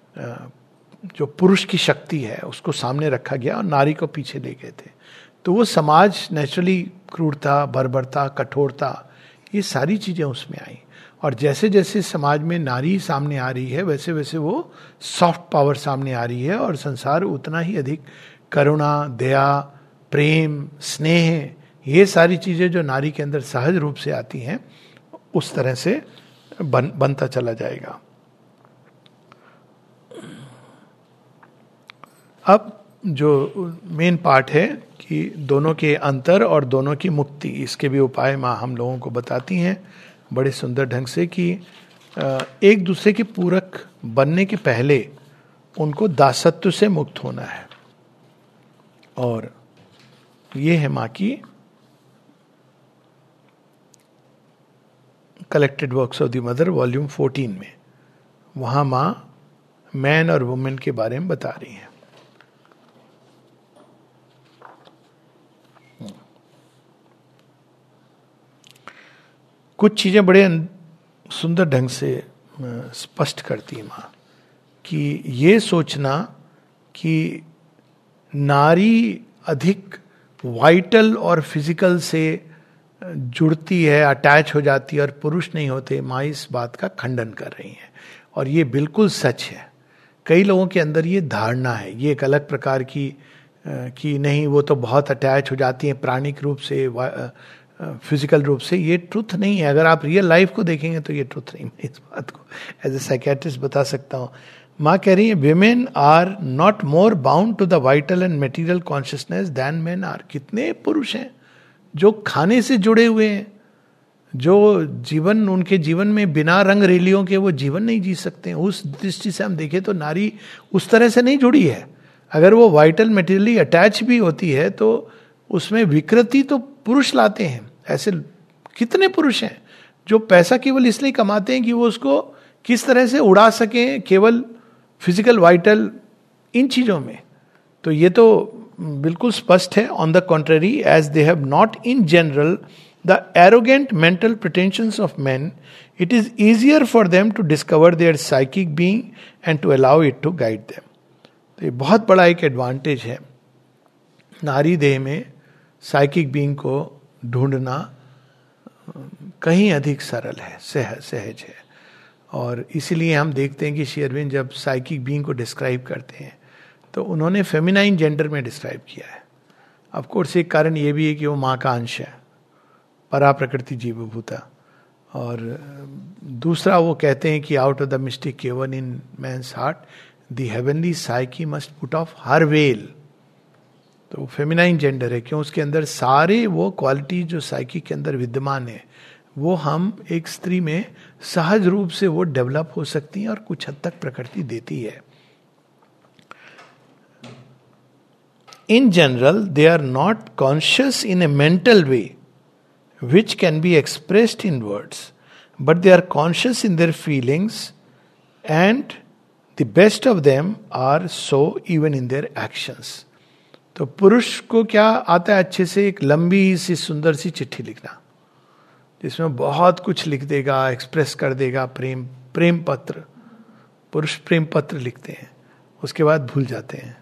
जो पुरुष की शक्ति है, उसको सामने रखा गया और नारी को पीछे ले गए थे। तो वो समाज नेचुरली क्रूरता, बर्बरता, कठोरता, ये सारी चीजें उसमें आई। और जैसे जैसे समाज में नारी सामने आ रही है, वैसे वैसे वो सॉफ्ट पावर सामने आ रही है, और संसार उतना ही अधिक करुणा, दया, प्रेम, स्नेह, ये सारी चीजें जो नारी के अंदर सहज रूप से आती हैं, उस तरह से बन, बनता चला जाएगा। अब जो मेन पार्ट है कि दोनों के अंतर और दोनों की मुक्ति, इसके भी उपाय माँ हम लोगों को बताती हैं बड़े सुंदर ढंग से कि एक दूसरे के पूरक बनने के पहले उनको दासत्व से मुक्त होना है। और ये है माँ की collected works of the mother volume fourteen में। वहां माँ मैन और वुमेन के बारे में बता रही हैं। कुछ चीजें बड़े सुंदर ढंग से स्पष्ट करती है माँ, कि ये सोचना कि नारी अधिक वाइटल और फिजिकल से जुड़ती है, अटैच हो जाती है और पुरुष नहीं होते, माँ इस बात का खंडन कर रही हैं। और ये बिल्कुल सच है। कई लोगों के अंदर ये धारणा है, ये एक अलग प्रकार की कि नहीं वो तो बहुत अटैच हो जाती हैं प्राणिक रूप से, फिजिकल रूप से। ये ट्रुथ नहीं है। अगर आप रियल लाइफ को देखेंगे तो ये ट्रुथ नहीं। मैं इस बात को एज ए साइकियाट्रिस्ट बता सकता हूँ। माँ कह रही है women are not more bound to the vital and material consciousness than men are. कितने पुरुष हैं जो खाने से जुड़े हुए हैं, जो जीवन उनके जीवन में बिना रंग रेलियों के वो जीवन नहीं जी सकते हैं। उस दृष्टि से हम देखें तो नारी उस तरह से नहीं जुड़ी है। अगर वो वाइटल मटेरियली अटैच भी होती है तो उसमें विकृति तो पुरुष लाते हैं। ऐसे कितने पुरुष हैं जो पैसा केवल इसलिए कमाते हैं कि वो उसको किस तरह से उड़ा सकें, केवल फिजिकल वाइटल इन चीजों में। तो ये तो बिल्कुल स्पष्ट है। On the contrary, as they have not in general the arrogant mental pretensions of men, it is easier for them to discover their psychic being and to allow it to guide them. तो ये बहुत बड़ा एक एडवांटेज है। नारी देह में साइकिक बीइंग को ढूंढना कहीं अधिक सरल है, सहज सहज है। और इसीलिए हम देखते हैं कि श्री अरविंद जब साइकिक बीइंग को डिस्क्राइब करते हैं तो उन्होंने फेमिनाइन जेंडर में डिस्क्राइब किया है। ऑफ कोर्स एक कारण ये भी है कि वो माँ का अंश है, परा प्रकृति जीवभूता। और दूसरा वो कहते हैं कि out of the mystic cavern in man's heart the heavenly psyche must put off her veil. तो फेमिनाइन जेंडर है क्यों, उसके अंदर सारे वो क्वालिटी जो साइकी के अंदर विद्यमान है वो हम एक स्त्री में सहज रूप से वो डेवलप हो सकती हैं और कुछ हद तक प्रकृति देती है। In general, they are not conscious in a mental way, which can be expressed in words, but they are conscious in their feelings, and the best of them are so even in their actions. तो पुरुष को क्या आता है अच्छे से, एक लंबी सी सुंदर सी चिट्ठी लिखना, जिसमें बहुत कुछ लिख देगा, एक्सप्रेस कर देगा, प्रेम प्रेम पत्र। पुरुष प्रेम पत्र लिखते हैं, उसके बाद भूल जाते हैं।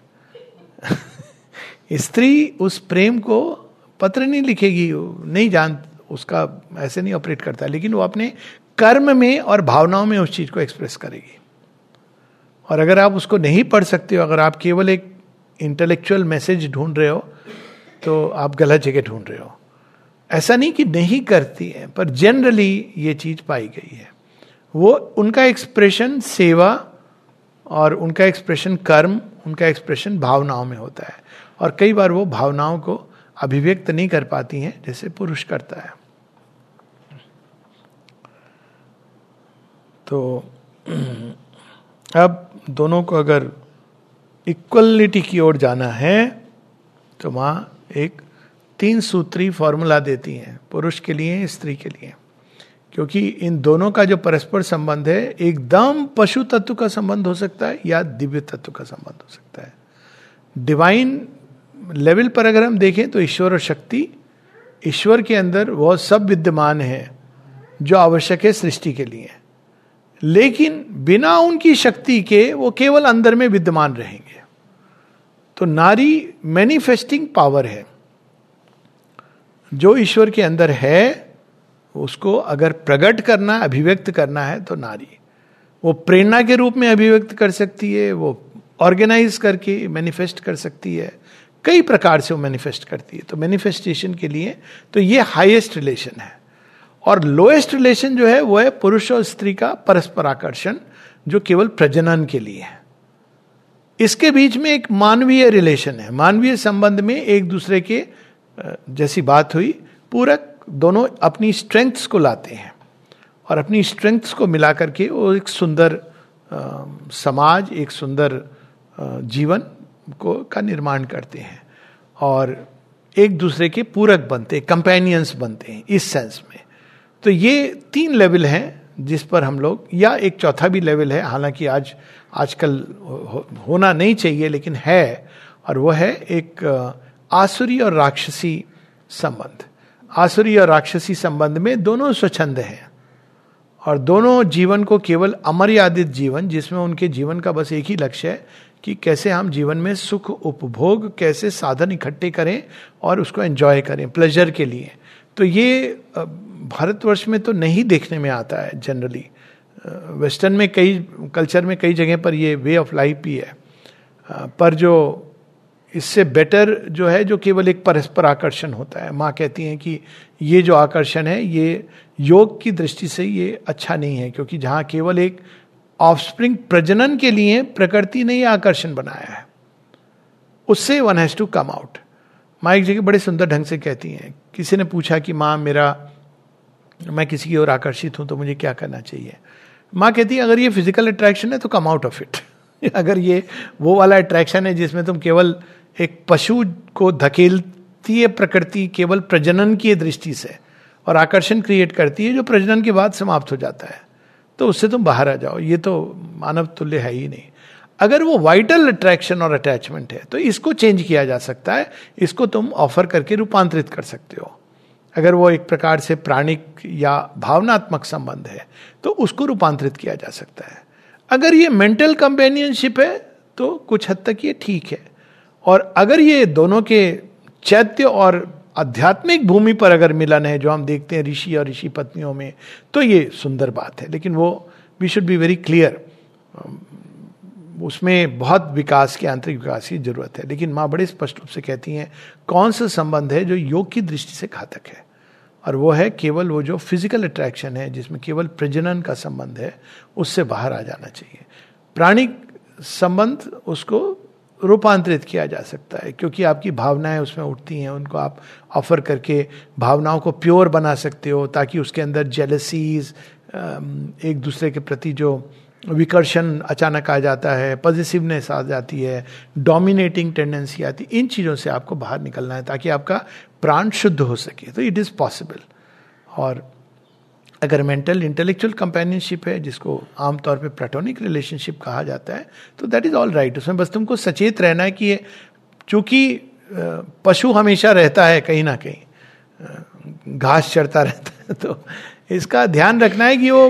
स्त्री उस प्रेम को पत्र नहीं लिखेगी, नहीं जान उसका ऐसे नहीं ऑपरेट करता, लेकिन वो अपने कर्म में और भावनाओं में उस चीज को एक्सप्रेस करेगी। और अगर आप उसको नहीं पढ़ सकते हो, अगर आप केवल एक इंटेलेक्चुअल मैसेज ढूंढ रहे हो तो आप गलत जगह ढूंढ रहे हो। ऐसा नहीं कि नहीं करती है, पर जनरली ये चीज पाई गई है। वो उनका एक्सप्रेशन सेवा और उनका एक्सप्रेशन कर्म, उनका एक्सप्रेशन भावनाओं में होता है। और कई बार वो भावनाओं को अभिव्यक्त नहीं कर पाती हैं जैसे पुरुष करता है। तो अब दोनों को अगर इक्वलिटी की ओर जाना है तो माँ एक तीन सूत्री फॉर्मूला देती हैं, पुरुष के लिए, स्त्री के लिए। क्योंकि इन दोनों का जो परस्पर संबंध है एकदम पशु तत्व का संबंध हो सकता है या दिव्य तत्व का संबंध हो सकता है। डिवाइन लेवल पर अगर हम देखें तो ईश्वर और शक्ति, ईश्वर के अंदर वो सब विद्यमान है जो आवश्यक है सृष्टि के लिए, लेकिन बिना उनकी शक्ति के वो केवल अंदर में विद्यमान रहेंगे। तो नारी मैनिफेस्टिंग पावर है, जो ईश्वर के अंदर है उसको अगर प्रकट करना, अभिव्यक्त करना है तो नारी वो प्रेरणा के रूप में अभिव्यक्त कर सकती है, वो ऑर्गेनाइज करके मैनिफेस्ट कर सकती है, कई प्रकार से वो मैनिफेस्ट करती है। तो मैनिफेस्टेशन के लिए तो ये हाईएस्ट रिलेशन है। और लोएस्ट रिलेशन जो है वो है पुरुष और स्त्री का परस्पर आकर्षण, जो केवल प्रजनन के लिए है। इसके बीच में एक मानवीय रिलेशन है, मानवीय संबंध में एक दूसरे के जैसी बात हुई, पूरक दोनों अपनी स्ट्रेंथ्स को लाते हैं और अपनी स्ट्रेंथ्स को मिला करके वो एक सुंदर आ, समाज, एक सुंदर जीवन को का निर्माण करते हैं और एक दूसरे के पूरक बनते हैं, कंपेनियंस बनते हैं इस सेंस में। तो ये तीन लेवल हैं जिस पर हम लोग, या एक चौथा भी लेवल है, हालांकि आज आजकल हो, होना नहीं चाहिए लेकिन है, और वो है एक आसुरी और राक्षसी संबंध। आसुरी और राक्षसी संबंध में दोनों स्वच्छंद हैं और दोनों जीवन को केवल अमर्यादित जीवन, जिसमें उनके जीवन का बस एक ही लक्ष्य है कि कैसे हम जीवन में सुख उपभोग, कैसे साधन इकट्ठे करें और उसको एंजॉय करें प्लेजर के लिए। तो ये भारतवर्ष में तो नहीं देखने में आता है जनरली। वेस्टर्न में कई कल्चर में कई जगह पर ये वे ऑफ लाइफ भी है, पर जो इससे बेटर जो है, जो केवल एक परस्पर आकर्षण होता है। माँ कहती हैं कि ये जो आकर्षण है ये योग की दृष्टि से ये अच्छा नहीं है, क्योंकि जहाँ केवल एक ऑफस्प्रिंग प्रजनन के लिए प्रकृति ने ये आकर्षण बनाया है, उससे one has to come out. माँ एक जगह बड़े सुंदर ढंग से कहती हैं, किसी ने पूछा कि माँ मेरा मैं किसी की ओर आकर्षित हूं तो मुझे क्या करना चाहिए। माँ कहती है अगर ये फिजिकल अट्रैक्शन है तो कम आउट ऑफ इट। अगर ये वो वाला अट्रैक्शन है जिसमें तुम केवल एक पशु को धकेलती है प्रकृति केवल प्रजनन की दृष्टि से और आकर्षण क्रिएट करती है जो प्रजनन के बाद समाप्त हो जाता है, तो उससे तुम बाहर आ जाओ, ये तो मानव तुल्य है ही नहीं। अगर वो वाइटल अट्रैक्शन और अटैचमेंट है तो इसको चेंज किया जा सकता है, इसको तुम ऑफर करके रूपांतरित कर सकते हो। अगर वो एक प्रकार से प्राणिक या भावनात्मक संबंध है तो उसको रूपांतरित किया जा सकता है। अगर ये मेंटल कंपेनियनशिप है तो कुछ हद तक ये ठीक है, और अगर ये दोनों के चैत्य और आध्यात्मिक भूमि पर अगर मिलन है, जो हम देखते हैं ऋषि और ऋषि पत्नियों में, तो ये सुंदर बात है। लेकिन वो we should be very clear, उसमें बहुत विकास की, आंतरिक विकास की जरूरत है। लेकिन माँ बड़े स्पष्ट रूप से कहती हैं कौन सा संबंध है जो योग की दृष्टि से घातक है, और वो है केवल वो जो फिजिकल अट्रैक्शन है जिसमें केवल प्रजनन का संबंध है, उससे बाहर आ जाना चाहिए। प्राणिक संबंध उसको रूपांतरित किया जा सकता है, क्योंकि आपकी भावनाएं उसमें उठती हैं, उनको आप ऑफर करके भावनाओं को प्योर बना सकते हो, ताकि उसके अंदर जेलसीज, एक दूसरे के प्रति जो विकर्षण अचानक आ जाता है, पॉजिटिवनेस आ जाती है, डोमिनेटिंग टेंडेंसी आती है, इन चीज़ों से आपको बाहर निकलना है ताकि आपका प्राण शुद्ध हो सके। तो इट इज़ पॉसिबल। और अगर मेंटल इंटेलेक्चुअल कंपेनियनशिप है, जिसको आमतौर पे प्लेटोनिक रिलेशनशिप कहा जाता है, तो दैट इज ऑल राइट। उसमें बस तुमको सचेत रहना है कि ये चूंकि पशु हमेशा रहता है कहीं ना कहीं, घास चरता रहता है, तो इसका ध्यान रखना है कि वो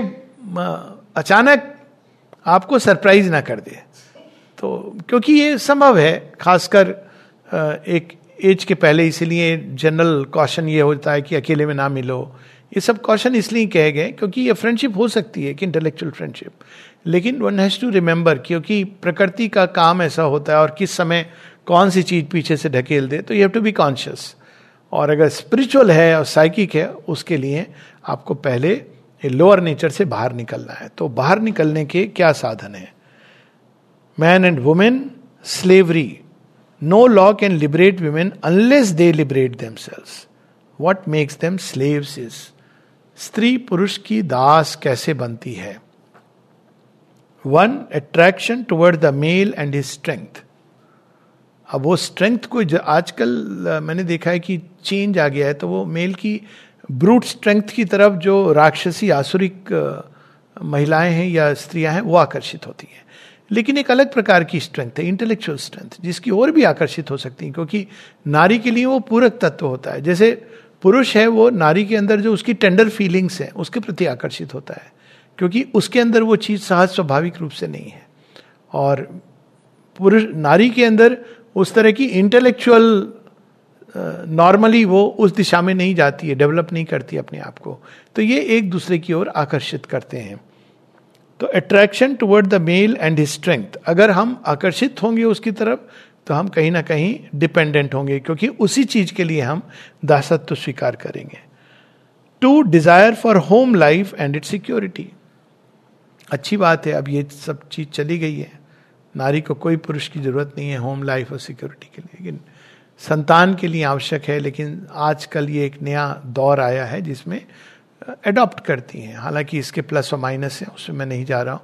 अचानक आपको सरप्राइज ना कर दे। तो क्योंकि ये संभव है, खासकर एक एज के पहले, इसीलिए जनरल कॉशन ये होता है कि अकेले में ना मिलो। ये सब कॉशन इसलिए कहे गए क्योंकि ये फ्रेंडशिप हो सकती है कि इंटेलेक्चुअल फ्रेंडशिप, लेकिन वन हैज टू रिमेंबर, क्योंकि प्रकृति का काम ऐसा होता है और किस समय कौन सी चीज पीछे से ढकेल दे, तो you have to be conscious. और अगर स्पिरिचुअल है और साइकिक है, उसके लिए आपको पहले लोअर नेचर से बाहर निकलना है। तो बाहर निकलने के क्या साधन है? Man and women slavery, no law can liberate women unless they liberate themselves. What makes them slaves is, स्त्री पुरुष की दास कैसे बनती है? One, attraction toward the male and his strength. अब वो स्ट्रेंथ को आजकल मैंने देखा है कि चेंज आ गया है, तो वो मेल की ब्रूट स्ट्रेंथ की तरफ जो राक्षसी आसुरिक महिलाएं हैं या स्त्रियां हैं वो आकर्षित होती हैं। लेकिन एक अलग प्रकार की स्ट्रेंथ है, इंटेलेक्चुअल स्ट्रेंथ, जिसकी ओर भी आकर्षित हो सकती है, क्योंकि नारी के लिए वो पूरक तत्व होता है। जैसे पुरुष है, वो नारी के अंदर जो उसकी टेंडर फीलिंग्स है उसके प्रति आकर्षित होता है, क्योंकि उसके अंदर वो चीज सहज स्वाभाविक रूप से नहीं है। और पुरुष नारी के अंदर उस तरह की इंटेलेक्चुअल नॉर्मली वो उस दिशा में नहीं जाती है, डेवलप नहीं करती अपने आप को, तो ये एक दूसरे की ओर आकर्षित करते हैं। तो attraction toward the male and his strength, अगर हम आकर्षित होंगे उसकी तरफ तो हम कहीं ना कहीं डिपेंडेंट होंगे, क्योंकि उसी चीज के लिए हम दासत्व स्वीकार करेंगे। Two, desire for home life and its security. अच्छी बात है, अब ये सब चीज चली गई है, नारी को कोई पुरुष की जरूरत नहीं है होम लाइफ और सिक्योरिटी के लिए, लेकिन संतान के लिए आवश्यक है। लेकिन आजकल ये एक नया दौर आया है जिसमें अडॉप्ट करती हैं, हालांकि इसके प्लस और माइनस हैं, उसमें मैं नहीं जा रहा हूँ,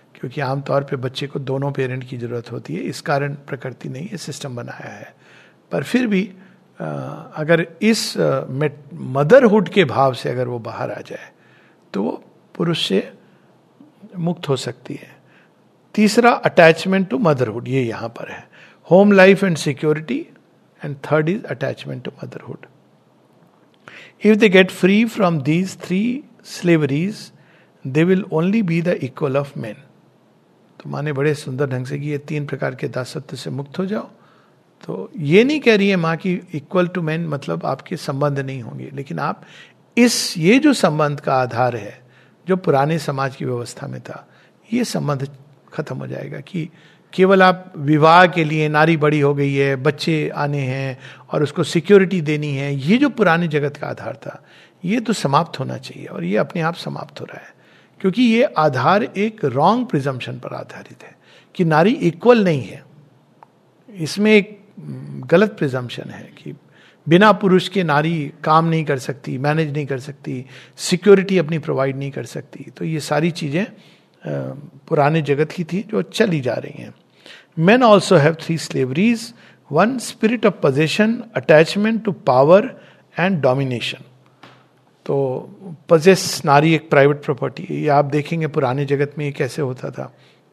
क्योंकि आमतौर पे बच्चे को दोनों पेरेंट की जरूरत होती है, इस कारण प्रकृति ने ये सिस्टम बनाया है। पर फिर भी अगर इस मदरहुड के भाव से अगर वो बाहर आ जाए तो वो पुरुष से मुक्त हो सकती है। तीसरा, अटैचमेंट टू मदरहुड, ये यहां पर है, home life and security, and third is attachment to motherhood. If they get free from these three slaveries they will only be the equal of man. तो माने बड़े सुंदर ढंग से कि ये तीन प्रकार के दासत्व से मुक्त हो जाओ। तो ये नहीं कह रही है माँ की इक्वल टू मैन मतलब आपके संबंध नहीं होंगे, लेकिन आप इस ये जो संबंध का आधार है जो पुराने समाज की व्यवस्था में था, ये संबंध खत्म हो जाएगा कि केवल आप विवाह के लिए, नारी बड़ी हो गई है, बच्चे आने हैं और उसको सिक्योरिटी देनी है, ये जो पुराने जगत का आधार था ये तो समाप्त होना चाहिए, और ये अपने आप समाप्त हो रहा है क्योंकि ये आधार एक रॉन्ग प्रिजम्पशन पर आधारित है कि नारी इक्वल नहीं है। इसमें एक गलत प्रिजम्पशन है कि बिना पुरुष के नारी काम नहीं कर सकती, मैनेज नहीं कर सकती, सिक्योरिटी अपनी प्रोवाइड नहीं कर सकती। तो ये सारी चीजें पुराने जगत की थी जो चली जा रही हैं। Men also have three slaveries, one spirit of possession, attachment to power and domination. तो possess नारी एक प्राइवेट प्रॉपर्टी है। ये आप देखेंगे पुराने जगत में ये कैसे होता था।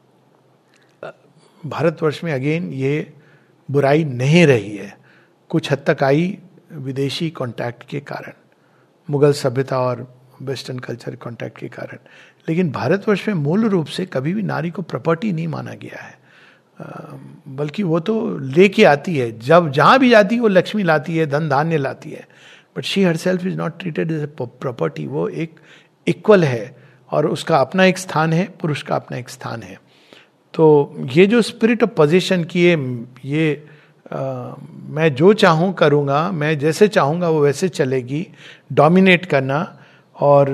भारतवर्ष में अगेन ये बुराई नहीं रही है, कुछ हद तक आई विदेशी कांटेक्ट के कारण, मुगल सभ्यता और वेस्टर्न कल्चर कांटेक्ट के कारण, लेकिन भारतवर्ष में मूल रूप से कभी भी नारी को प्रॉपर्टी नहीं माना गया है, बल्कि वो तो लेके आती है, जब जहां भी जाती है वो लक्ष्मी लाती है, धन धान्य लाती है, but she herself is not treated as a property. वो एक इक्वल है और उसका अपना एक स्थान है, पुरुष का अपना एक स्थान है। तो ये जो स्पिरिट ऑफ पोजीशन की ये, ये आ, मैं जो चाहूँ करूँगा, मैं जैसे चाहूँगा वो वैसे चलेगी, डोमिनेट करना, और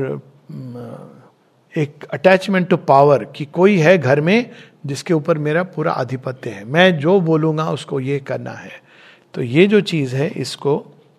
एक अटैचमेंट टू पावर कि कोई है घर में जिसके ऊपर मेरा पूरा आधिपत्य है, मैं जो बोलूँगा उसको ये करना है। तो ये जो चीज़ है इसको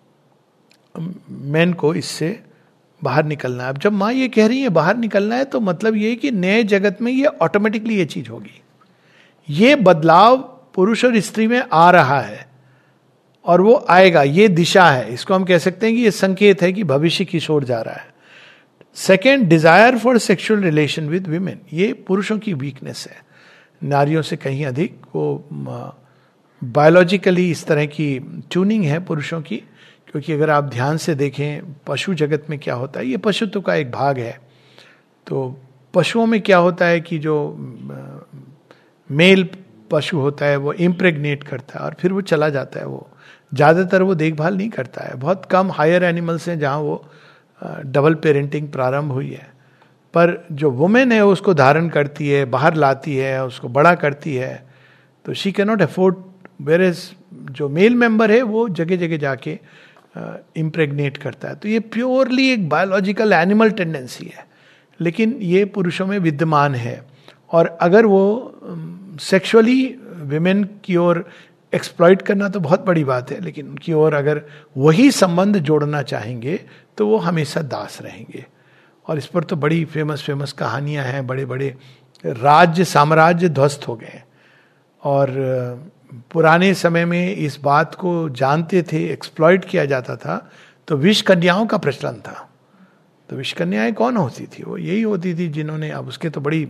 मैन को इससे बाहर निकलना है। अब जब माँ ये कह रही है बाहर निकलना है तो मतलब ये कि नए जगत में ये ऑटोमेटिकली ये चीज होगी, ये बदलाव पुरुष और स्त्री में आ रहा है और वो आएगा, ये दिशा है। इसको हम कह सकते हैं कि ये संकेत है कि भविष्य की ओर जा रहा है। Second, desire for sexual relation with women, ये पुरुषों की वीकनेस है, नारियों से कहीं अधिक वो बायोलॉजिकली इस तरह की ट्यूनिंग है पुरुषों की। क्योंकि अगर आप ध्यान से देखें पशु जगत में क्या होता है, ये पशुत्व का एक भाग है। तो पशुओं में क्या होता है कि जो मेल पशु होता है वो इम्प्रेग्नेट करता है और फिर वो चला जाता है, वो ज़्यादातर वो देखभाल नहीं करता है। बहुत कम हायर एनिमल्स हैं जहाँ वो डबल पेरेंटिंग प्रारंभ हुई है, पर जो वुमेन है उसको धारण करती है, बाहर लाती है, उसको बड़ा करती है, तो she can not afford. Whereas जो मेल मेंबर है वो जगह जगह जाके इम्प्रेग्नेट करता है। तो ये प्योरली एक बायोलॉजिकल एनिमल टेंडेंसी है, लेकिन ये पुरुषों में विद्यमान है। और अगर वो सेक्सुअली विमेन की ओर एक्सप्लॉइट करना तो बहुत बड़ी बात है, लेकिन उनकी ओर अगर वही संबंध जोड़ना चाहेंगे तो वो हमेशा दास रहेंगे। और इस पर तो बड़ी फेमस फेमस कहानियां हैं, बड़े बड़े राज्य साम्राज्य ध्वस्त हो गए। और पुराने समय में इस बात को जानते थे, एक्सप्लॉइट किया जाता था, तो विष कन्याओं का प्रचलन था। तो विष कन्याएं कौन होती थी? वो यही होती थी जिन्होंने, अब उसके तो बड़ी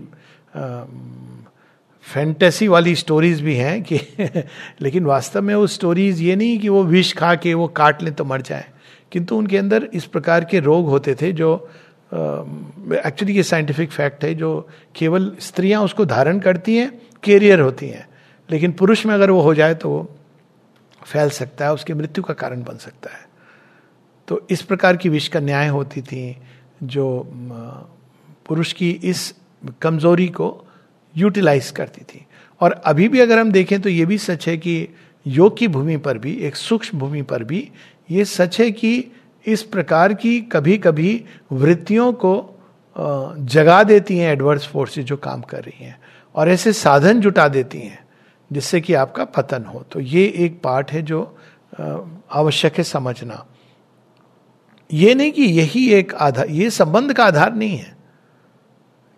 फैंटेसी वाली स्टोरीज भी हैं कि लेकिन वास्तव में वो स्टोरीज ये नहीं कि वो विष खा के वो काट लें तो मर जाए, किंतु उनके अंदर इस प्रकार के रोग होते थे जो एक्चुअली uh, ये साइंटिफिक फैक्ट है, जो केवल स्त्रियां उसको धारण करती हैं, कैरियर होती हैं, लेकिन पुरुष में अगर वो हो जाए तो वो फैल सकता है, उसकी मृत्यु का कारण बन सकता है। तो इस प्रकार की विष कन्याएं होती थी जो पुरुष की इस कमजोरी को यूटिलाइज करती थी। और अभी भी अगर हम देखें तो ये भी सच है कि योग की भूमि पर भी, एक सूक्ष्म भूमि पर भी ये सच है कि इस प्रकार की कभी कभी वृत्तियों को जगा देती हैं एडवर्स फोर्सेस जो काम कर रही हैं, और ऐसे साधन जुटा देती हैं जिससे कि आपका पतन हो। तो ये एक पार्ट है जो आवश्यक है समझना। ये नहीं कि यही एक आधार, ये संबंध का आधार नहीं है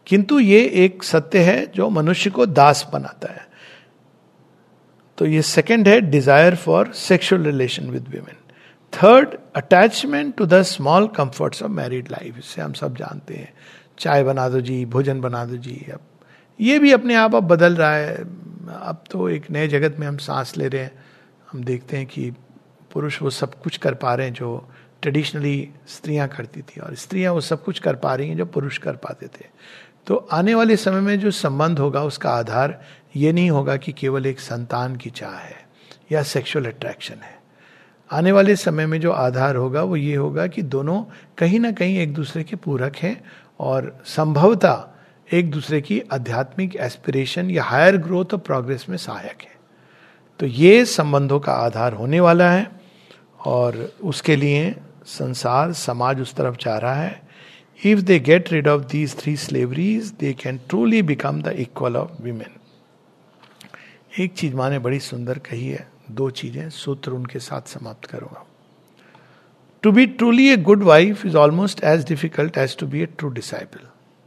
किंतु ये एक सत्य है जो मनुष्य को दास बनाता है. तो ये सेकंड है, desire for sexual relation with women. Third, attachment to the small comforts of married life. इससे हम सब जानते हैं, चाय बना दो जी, भोजन बना दो जी. अब ये भी अपने आप अब बदल रहा है. अब तो एक नए जगत में हम सांस ले रहे हैं. हम देखते हैं कि पुरुष वो सब कुछ कर पा रहे हैं जो ट्रेडिशनली स्त्रियां करती थी, और स्त्रियां वो सब कुछ कर पा रही हैं जो पुरुष कर पाते थे. तो आने वाले समय में जो संबंध होगा उसका आधार ये नहीं होगा कि केवल एक संतान की चाह है या सेक्सुअल अट्रैक्शन है. आने वाले समय में जो आधार होगा वो ये होगा कि दोनों कहीं ना कहीं एक दूसरे के पूरक हैं और संभवतः एक दूसरे की आध्यात्मिक एस्पिरेशन या हायर ग्रोथ और प्रोग्रेस में सहायक है. तो ये संबंधों का आधार होने वाला है और उसके लिए संसार समाज उस तरफ जा रहा है. If they get rid of these three slaveries they can truly become the equal of women. एक चीज माँ ने बड़ी सुंदर कही है, दो चीजें, सूत्र उनके साथ समाप्त करूंगा. To be truly a good wife is almost as difficult as to be a true disciple.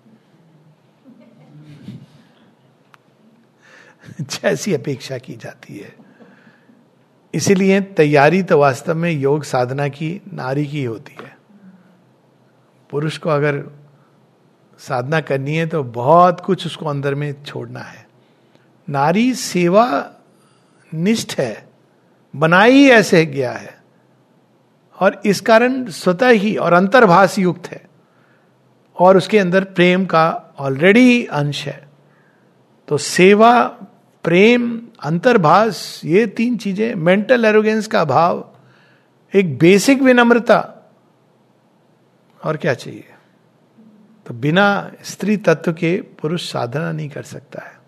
जैसी अपेक्षा की जाती है. इसीलिए तैयारी तो वास्तव में योग साधना की नारी की होती है. पुरुष को अगर साधना करनी है तो बहुत कुछ उसको अंदर में छोड़ना है. नारी सेवा निष्ठ है, बनाई ही ऐसे गया है और इस कारण स्वतः ही और अंतर्भास युक्त है और उसके अंदर प्रेम का ऑलरेडी अंश है. तो सेवा, प्रेम, अंतर्भास, ये तीन चीजें, मेंटल एरोगेंस का अभाव, एक बेसिक विनम्रता, और क्या चाहिए. तो बिना स्त्री तत्व के पुरुष साधना नहीं कर सकता है.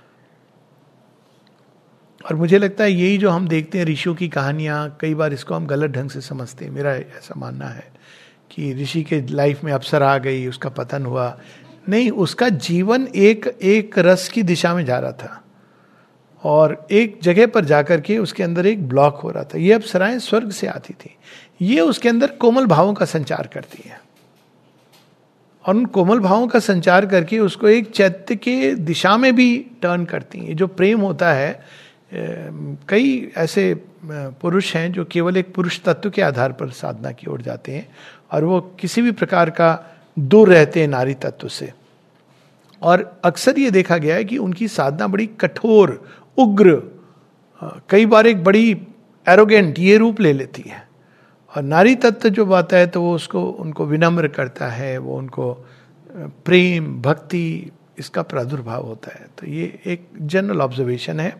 और मुझे लगता है यही जो हम देखते हैं ऋषियों की कहानियां, कई बार इसको हम गलत ढंग से समझते हैं. मेरा ऐसा मानना है कि ऋषि के लाइफ में अप्सरा आ गई, उसका पतन हुआ. नहीं, उसका जीवन एक एक रस की दिशा में जा रहा था और एक जगह पर जाकर के उसके अंदर एक ब्लॉक हो रहा था. ये अप्सराएं स्वर्ग से आती थी, ये उसके अंदर कोमल भावों का संचार करती हैं और उन कोमल भावों का संचार करके उसको एक चैत्य के दिशा में भी टर्न करती हैं. जो प्रेम होता है, कई ऐसे पुरुष हैं जो केवल एक पुरुष तत्व के आधार पर साधना की ओर जाते हैं और वो किसी भी प्रकार का दूर रहते हैं नारी तत्व से. और अक्सर ये देखा गया है कि उनकी साधना बड़ी कठोर, उग्र, कई बार एक बड़ी एरोगेंट ये रूप ले लेती है. और नारी तत्व जो बात है तो वो उसको उनको विनम्र करता है, वो उनको प्रेम, भक्ति, इसका प्रादुर्भाव होता है. तो ये एक जनरल ऑब्जर्वेशन है.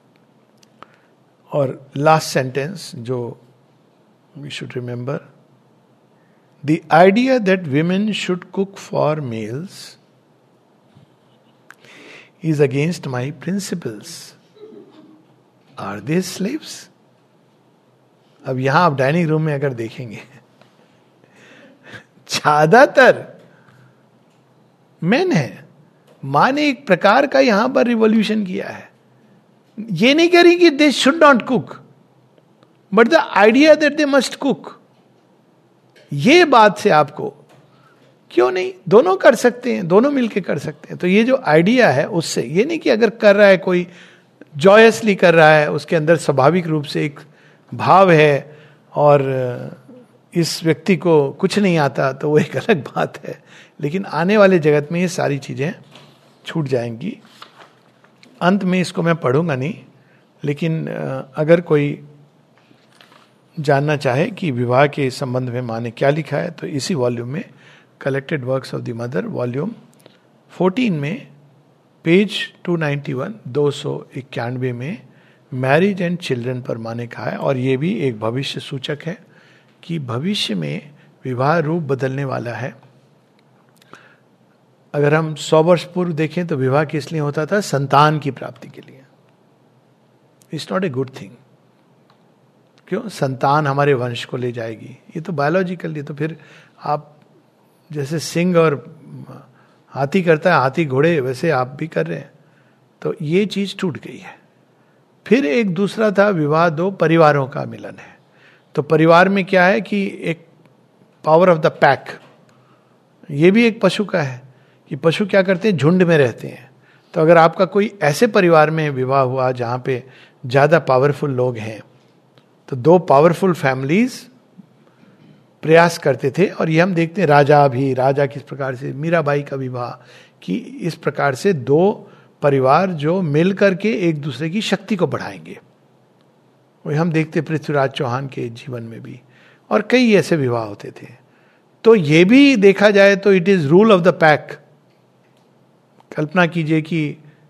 और लास्ट सेंटेंस जो we should remember, the idea that women should cook for males is against my principles. Are they slaves? अब यहां आप डाइनिंग रूम में अगर देखेंगे ज्यादातर मेन है. मां ने एक प्रकार का यहां पर रिवॉल्यूशन किया है. ये नहीं कह रही कि they should not cook, but the idea that they must cook. ये बात से आपको क्यों नहीं, दोनों कर सकते हैं, दोनों मिलके कर सकते हैं. तो ये जो आइडिया है उससे, ये नहीं कि अगर कर रहा है कोई जॉयसली कर रहा है, उसके अंदर स्वाभाविक रूप से एक भाव है और इस व्यक्ति को कुछ नहीं आता तो वो एक अलग बात है. लेकिन आने वाले जगत में ये सारी चीजें छूट जाएंगी. अंत में इसको मैं पढ़ूंगा नहीं, लेकिन अगर कोई जानना चाहे कि विवाह के संबंध में माँ ने क्या लिखा है तो इसी वॉल्यूम में, collected works of the mother, volume fourteen में, पेज टू नाइन्टी वन, दो सौ इक्यानवे में मैरिज एंड चिल्ड्रन पर माँ ने कहा है. और ये भी एक भविष्य सूचक है कि भविष्य में विवाह रूप बदलने वाला है. अगर हम सौ वर्ष पूर्व देखें तो विवाह किस लिए होता था? संतान की प्राप्ति के लिए. It's not a good thing. क्यों? संतान हमारे वंश को ले जाएगी. ये तो बायोलॉजिकल, ये तो फिर आप जैसे सिंह और हाथी करता है, हाथी घोड़े, वैसे आप भी कर रहे हैं. तो ये चीज टूट गई है. फिर एक दूसरा था विवाह दो परिवारों का मिलन है. तो परिवार में क्या है कि एक पावर ऑफ द पैक, ये भी एक पशु का है कि पशु क्या करते हैं, झुंड में रहते हैं। तो अगर आपका कोई ऐसे परिवार में विवाह हुआ जहां पे ज्यादा पावरफुल लोग हैं, तो दो पावरफुल फैमिलीज प्रयास करते थे, और ये हम देखते हैं राजा भी, राजा किस प्रकार से, मीराबाई का विवाह, कि इस प्रकार से दो परिवार जो मिल करके एक दूसरे की शक्ति को बढ़ाएंगे। वही हम देखते पृथ्वीराज चौहान के जीवन में भी, और कई ऐसे विवाह होते थे। तो ये भी देखा जाए तो it is rule of the pack. कल्पना कीजिए कि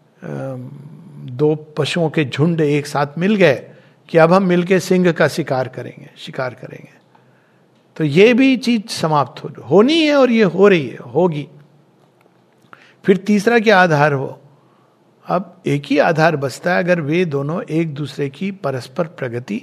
दो पशुओं के झुंड एक साथ मिल गए कि अब हम मिलके सिंह का शिकार करेंगे शिकार करेंगे तो ये भी चीज समाप्त हो होनी है, और ये हो रही है, होगी। फिर तीसरा क्या आधार हो? अब एक ही आधार बचता है, अगर वे दोनों एक दूसरे की परस्पर प्रगति,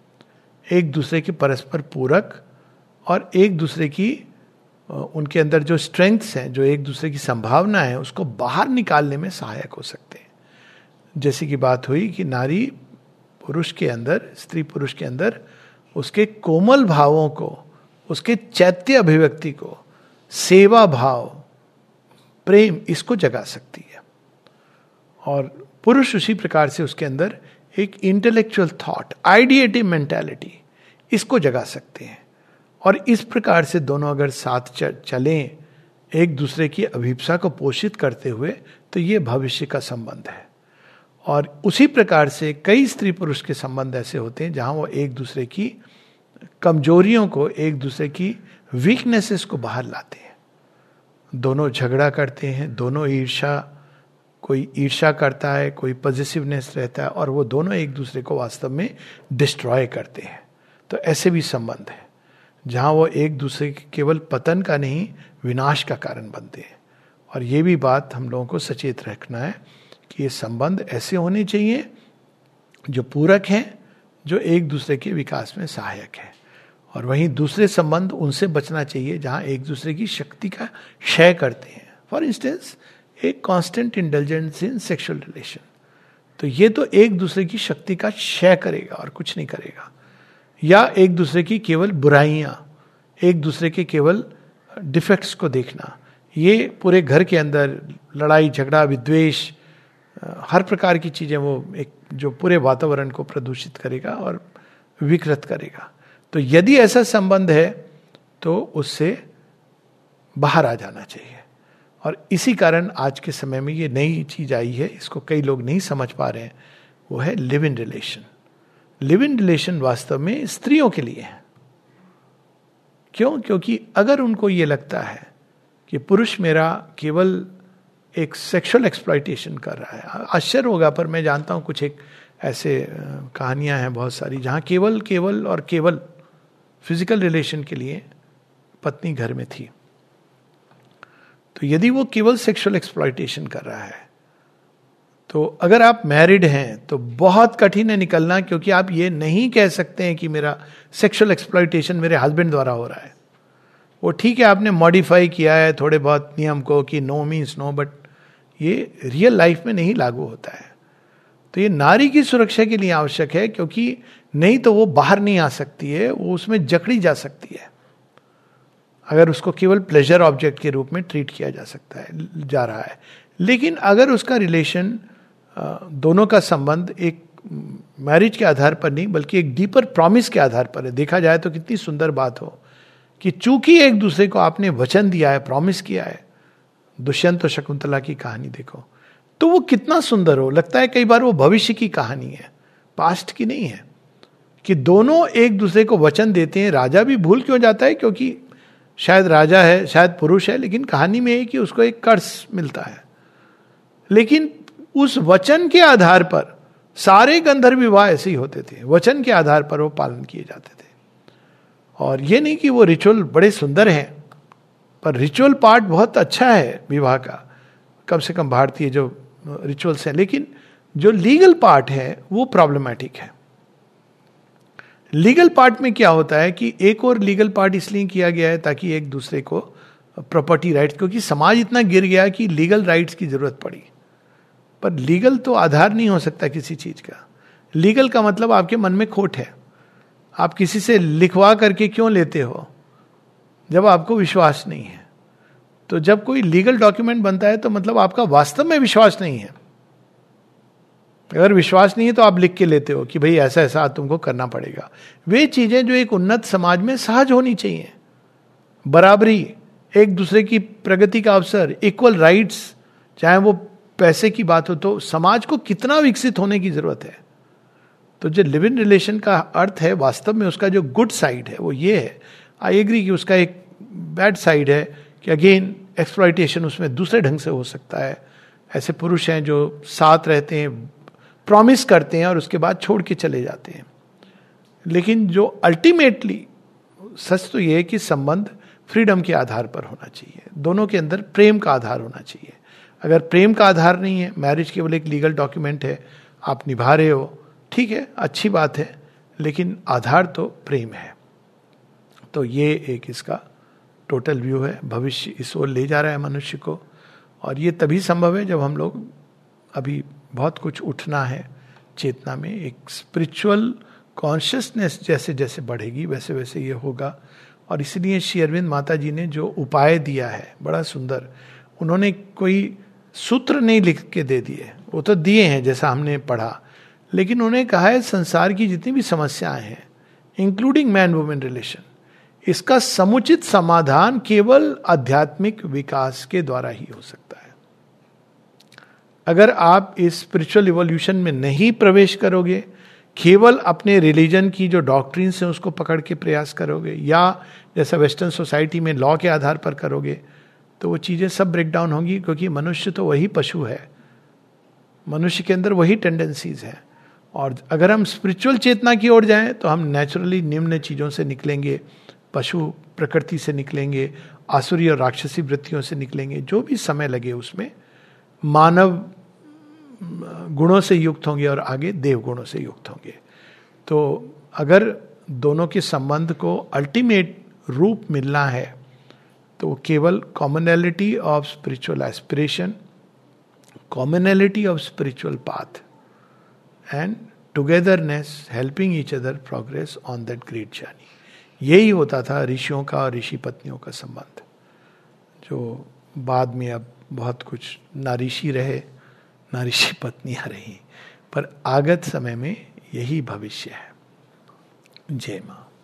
एक दूसरे के परस्पर पूरक, और एक दूसरे की उनके अंदर जो स्ट्रेंथ्स हैं, जो एक दूसरे की संभावना है, उसको बाहर निकालने में सहायक हो सकते हैं। जैसे कि बात हुई कि नारी पुरुष के अंदर, स्त्री पुरुष के अंदर उसके कोमल भावों को, उसके चैत्य अभिव्यक्ति को, सेवा भाव, प्रेम, इसको जगा सकती है। और पुरुष उसी प्रकार से उसके अंदर एक इंटेलेक्चुअल थॉट, आइडिएटिव मेंटालिटी, इसको जगा सकते हैं। और इस प्रकार से दोनों अगर साथ चलें, एक दूसरे की अभिप्सा को पोषित करते हुए, तो ये भविष्य का संबंध है। और उसी प्रकार से कई स्त्री पुरुष के संबंध ऐसे होते हैं जहां वो एक दूसरे की कमजोरियों को, एक दूसरे की वीकनेसेस को बाहर लाते हैं। दोनों झगड़ा करते हैं, दोनों ईर्षा, कोई ईर्षा करता है, कोई पॉजिटिवनेस रहता है, और वो दोनों एक दूसरे को वास्तव में डिस्ट्रॉय करते हैं। तो ऐसे भी संबंध है जहां वो एक दूसरे के केवल पतन का नहीं, विनाश का कारण बनते हैं। और ये भी बात हम लोगों को सचेत रखना है कि ये संबंध ऐसे होने चाहिए जो पूरक हैं, जो एक दूसरे के विकास में सहायक है। और वहीं दूसरे संबंध उनसे बचना चाहिए जहां एक दूसरे की शक्ति का क्षय करते हैं। फॉर इंस्टेंस, एक constant indulgence in sexual relation, तो ये तो एक दूसरे की शक्ति का क्षय करेगा और कुछ नहीं करेगा। या एक दूसरे की केवल बुराइयां, एक दूसरे के केवल डिफेक्ट्स को देखना, ये पूरे घर के अंदर लड़ाई झगड़ा विद्वेष, हर प्रकार की चीजें, वो एक जो पूरे वातावरण को प्रदूषित करेगा और विकृत करेगा। तो यदि ऐसा संबंध है तो उससे बाहर आ जाना चाहिए। और इसी कारण आज के समय में ये नई चीज आई है, इसको कई लोग नहीं समझ पा रहे हैं, वो है live in relation. Live in relation वास्तव में स्त्रियों के लिए है। क्यों? क्योंकि अगर उनको ये लगता है कि पुरुष मेरा केवल एक सेक्सुअल एक्सप्लॉयटेशन कर रहा है, आश्चर्य होगा पर मैं जानता हूं कुछ एक ऐसे कहानियां हैं बहुत सारी जहां केवल केवल और केवल फिजिकल रिलेशन के लिए पत्नी घर में थी। तो यदि वो केवल सेक्सुअल एक्सप्लॉयटेशन कर रहा है, तो अगर आप मैरिड हैं तो बहुत कठिन है निकलना, क्योंकि आप ये नहीं कह सकते हैं कि मेरा सेक्सुअल एक्सप्लॉयटेशन मेरे हस्बैंड द्वारा हो रहा है। वो ठीक है, आपने मॉडिफाई किया है थोड़े बहुत नियम को कि नो मीन्स नो, बट ये रियल लाइफ में नहीं लागू होता है। तो ये नारी की सुरक्षा के लिए आवश्यक है, क्योंकि नहीं तो वो बाहर नहीं आ सकती है, वो उसमें जकड़ी जा सकती है अगर उसको केवल प्लेजर ऑब्जेक्ट के रूप में ट्रीट किया जा सकता है जा रहा है। लेकिन अगर उसका रिलेशन, दोनों का संबंध एक मैरिज के आधार पर नहीं बल्कि एक डीपर प्रॉमिस के आधार पर है, देखा जाए तो कितनी सुंदर बात हो कि चूंकि एक दूसरे को आपने वचन दिया है, प्रॉमिस किया है। दुष्यंत और शकुंतला की कहानी देखो तो वो कितना सुंदर हो, लगता है कई बार वो भविष्य की कहानी है, पास्ट की नहीं है, कि दोनों एक दूसरे को वचन देते हैं। राजा भी भूल क्यों जाता है? क्योंकि शायद राजा है, शायद पुरुष है, लेकिन कहानी में है कि उसको एक कर्ज मिलता है। लेकिन उस वचन के आधार पर सारे गंधर्व विवाह ऐसे ही होते थे, वचन के आधार पर वो पालन किए जाते थे। और ये नहीं कि वो रिचुअल बड़े सुंदर हैं, पर रिचुअल पार्ट बहुत अच्छा है विवाह का, कम से कम भारतीय जो रिचुअल्स हैं। लेकिन जो लीगल पार्ट है वो प्रॉब्लमैटिक है। लीगल पार्ट में क्या होता है कि एक और लीगल पार्ट इसलिए किया गया है ताकि एक दूसरे को प्रॉपर्टी राइट्स, क्योंकि समाज इतना गिर गया कि लीगल राइट्स की जरूरत पड़ी। पर लीगल तो आधार नहीं हो सकता किसी चीज का। लीगल का मतलब आपके मन में खोट है, आप किसी से लिखवा करके क्यों लेते हो जब आपको विश्वास नहीं है। तो जब कोई लीगल डॉक्यूमेंट बनता है तो मतलब आपका वास्तव में विश्वास नहीं है। अगर विश्वास नहीं है तो आप लिख के लेते हो कि भाई ऐसा ऐसा तुमको करना पड़ेगा। वे चीजें जो एक उन्नत समाज में सहज होनी चाहिए, बराबरी, एक दूसरे की प्रगति का अवसर, इक्वल राइट्स, चाहे वो पैसे की बात हो, तो समाज को कितना विकसित होने की जरूरत है। तो जो लिव इन रिलेशन का अर्थ है वास्तव में उसका जो गुड साइड है वो ये है। आई एग्री कि उसका एक बैड साइड है कि अगेन एक्सप्लॉयटेशन उसमें दूसरे ढंग से हो सकता है। ऐसे पुरुष हैं जो साथ रहते हैं, प्रॉमिस करते हैं और उसके बाद छोड़ के चले जाते हैं। लेकिन जो अल्टीमेटली सच तो ये है कि संबंध फ्रीडम के आधार पर होना चाहिए, दोनों के अंदर प्रेम का आधार होना चाहिए। अगर प्रेम का आधार नहीं है, मैरिज केवल एक लीगल डॉक्यूमेंट है, आप निभा रहे हो, ठीक है, अच्छी बात है, लेकिन आधार तो प्रेम है। तो ये एक इसका टोटल व्यू है। भविष्य इस ओर ले जा रहा है मनुष्य को, और ये तभी संभव है जब हम लोग, अभी बहुत कुछ उठना है चेतना में, एक स्पिरिचुअल कॉन्शियसनेस जैसे जैसे बढ़ेगी वैसे वैसे ये होगा। और इसलिए श्री अरविंद माता जी ने जो उपाय दिया है बड़ा सुंदर, उन्होंने कोई सूत्र नहीं लिख के दे दिए, वो तो दिए हैं जैसा हमने पढ़ा, लेकिन उन्होंने कहा है संसार की जितनी भी समस्याएं हैं, इंक्लूडिंग मैन वुमेन रिलेशन, इसका समुचित समाधान केवल आध्यात्मिक विकास के द्वारा ही हो सकता है। अगर आप इस स्पिरिचुअल इवोल्यूशन में नहीं प्रवेश करोगे, केवल अपने रिलीजन की जो डॉक्ट्रिन्स हैं उसको पकड़ के प्रयास करोगे, या जैसा वेस्टर्न सोसाइटी में लॉ के आधार पर करोगे, तो वो चीजें सब ब्रेक डाउन होंगी। क्योंकि मनुष्य तो वही पशु है, मनुष्य के अंदर वही टेंडेंसीज है। और अगर हम स्पिरिचुअल चेतना की ओर जाएं तो हम नेचुरली निम्न चीजों से निकलेंगे, पशु प्रकृति से निकलेंगे, आसुरी और राक्षसी वृत्तियों से निकलेंगे। जो भी समय लगे उसमें मानव गुणों से युक्त होंगे और आगे देव गुणों से युक्त होंगे। तो अगर दोनों के संबंध को अल्टीमेट रूप मिलना है तो केवल commonality of spiritual aspiration, commonality of spiritual path and togetherness, helping each other progress on that great journey, यही होता था ऋषियों का और ऋषि पत्नियों का संबंध, जो बाद में अब बहुत कुछ ना ऋषि रहे ना ऋषि पत्नियां रही, पर आगत समय में यही भविष्य है। जय मां।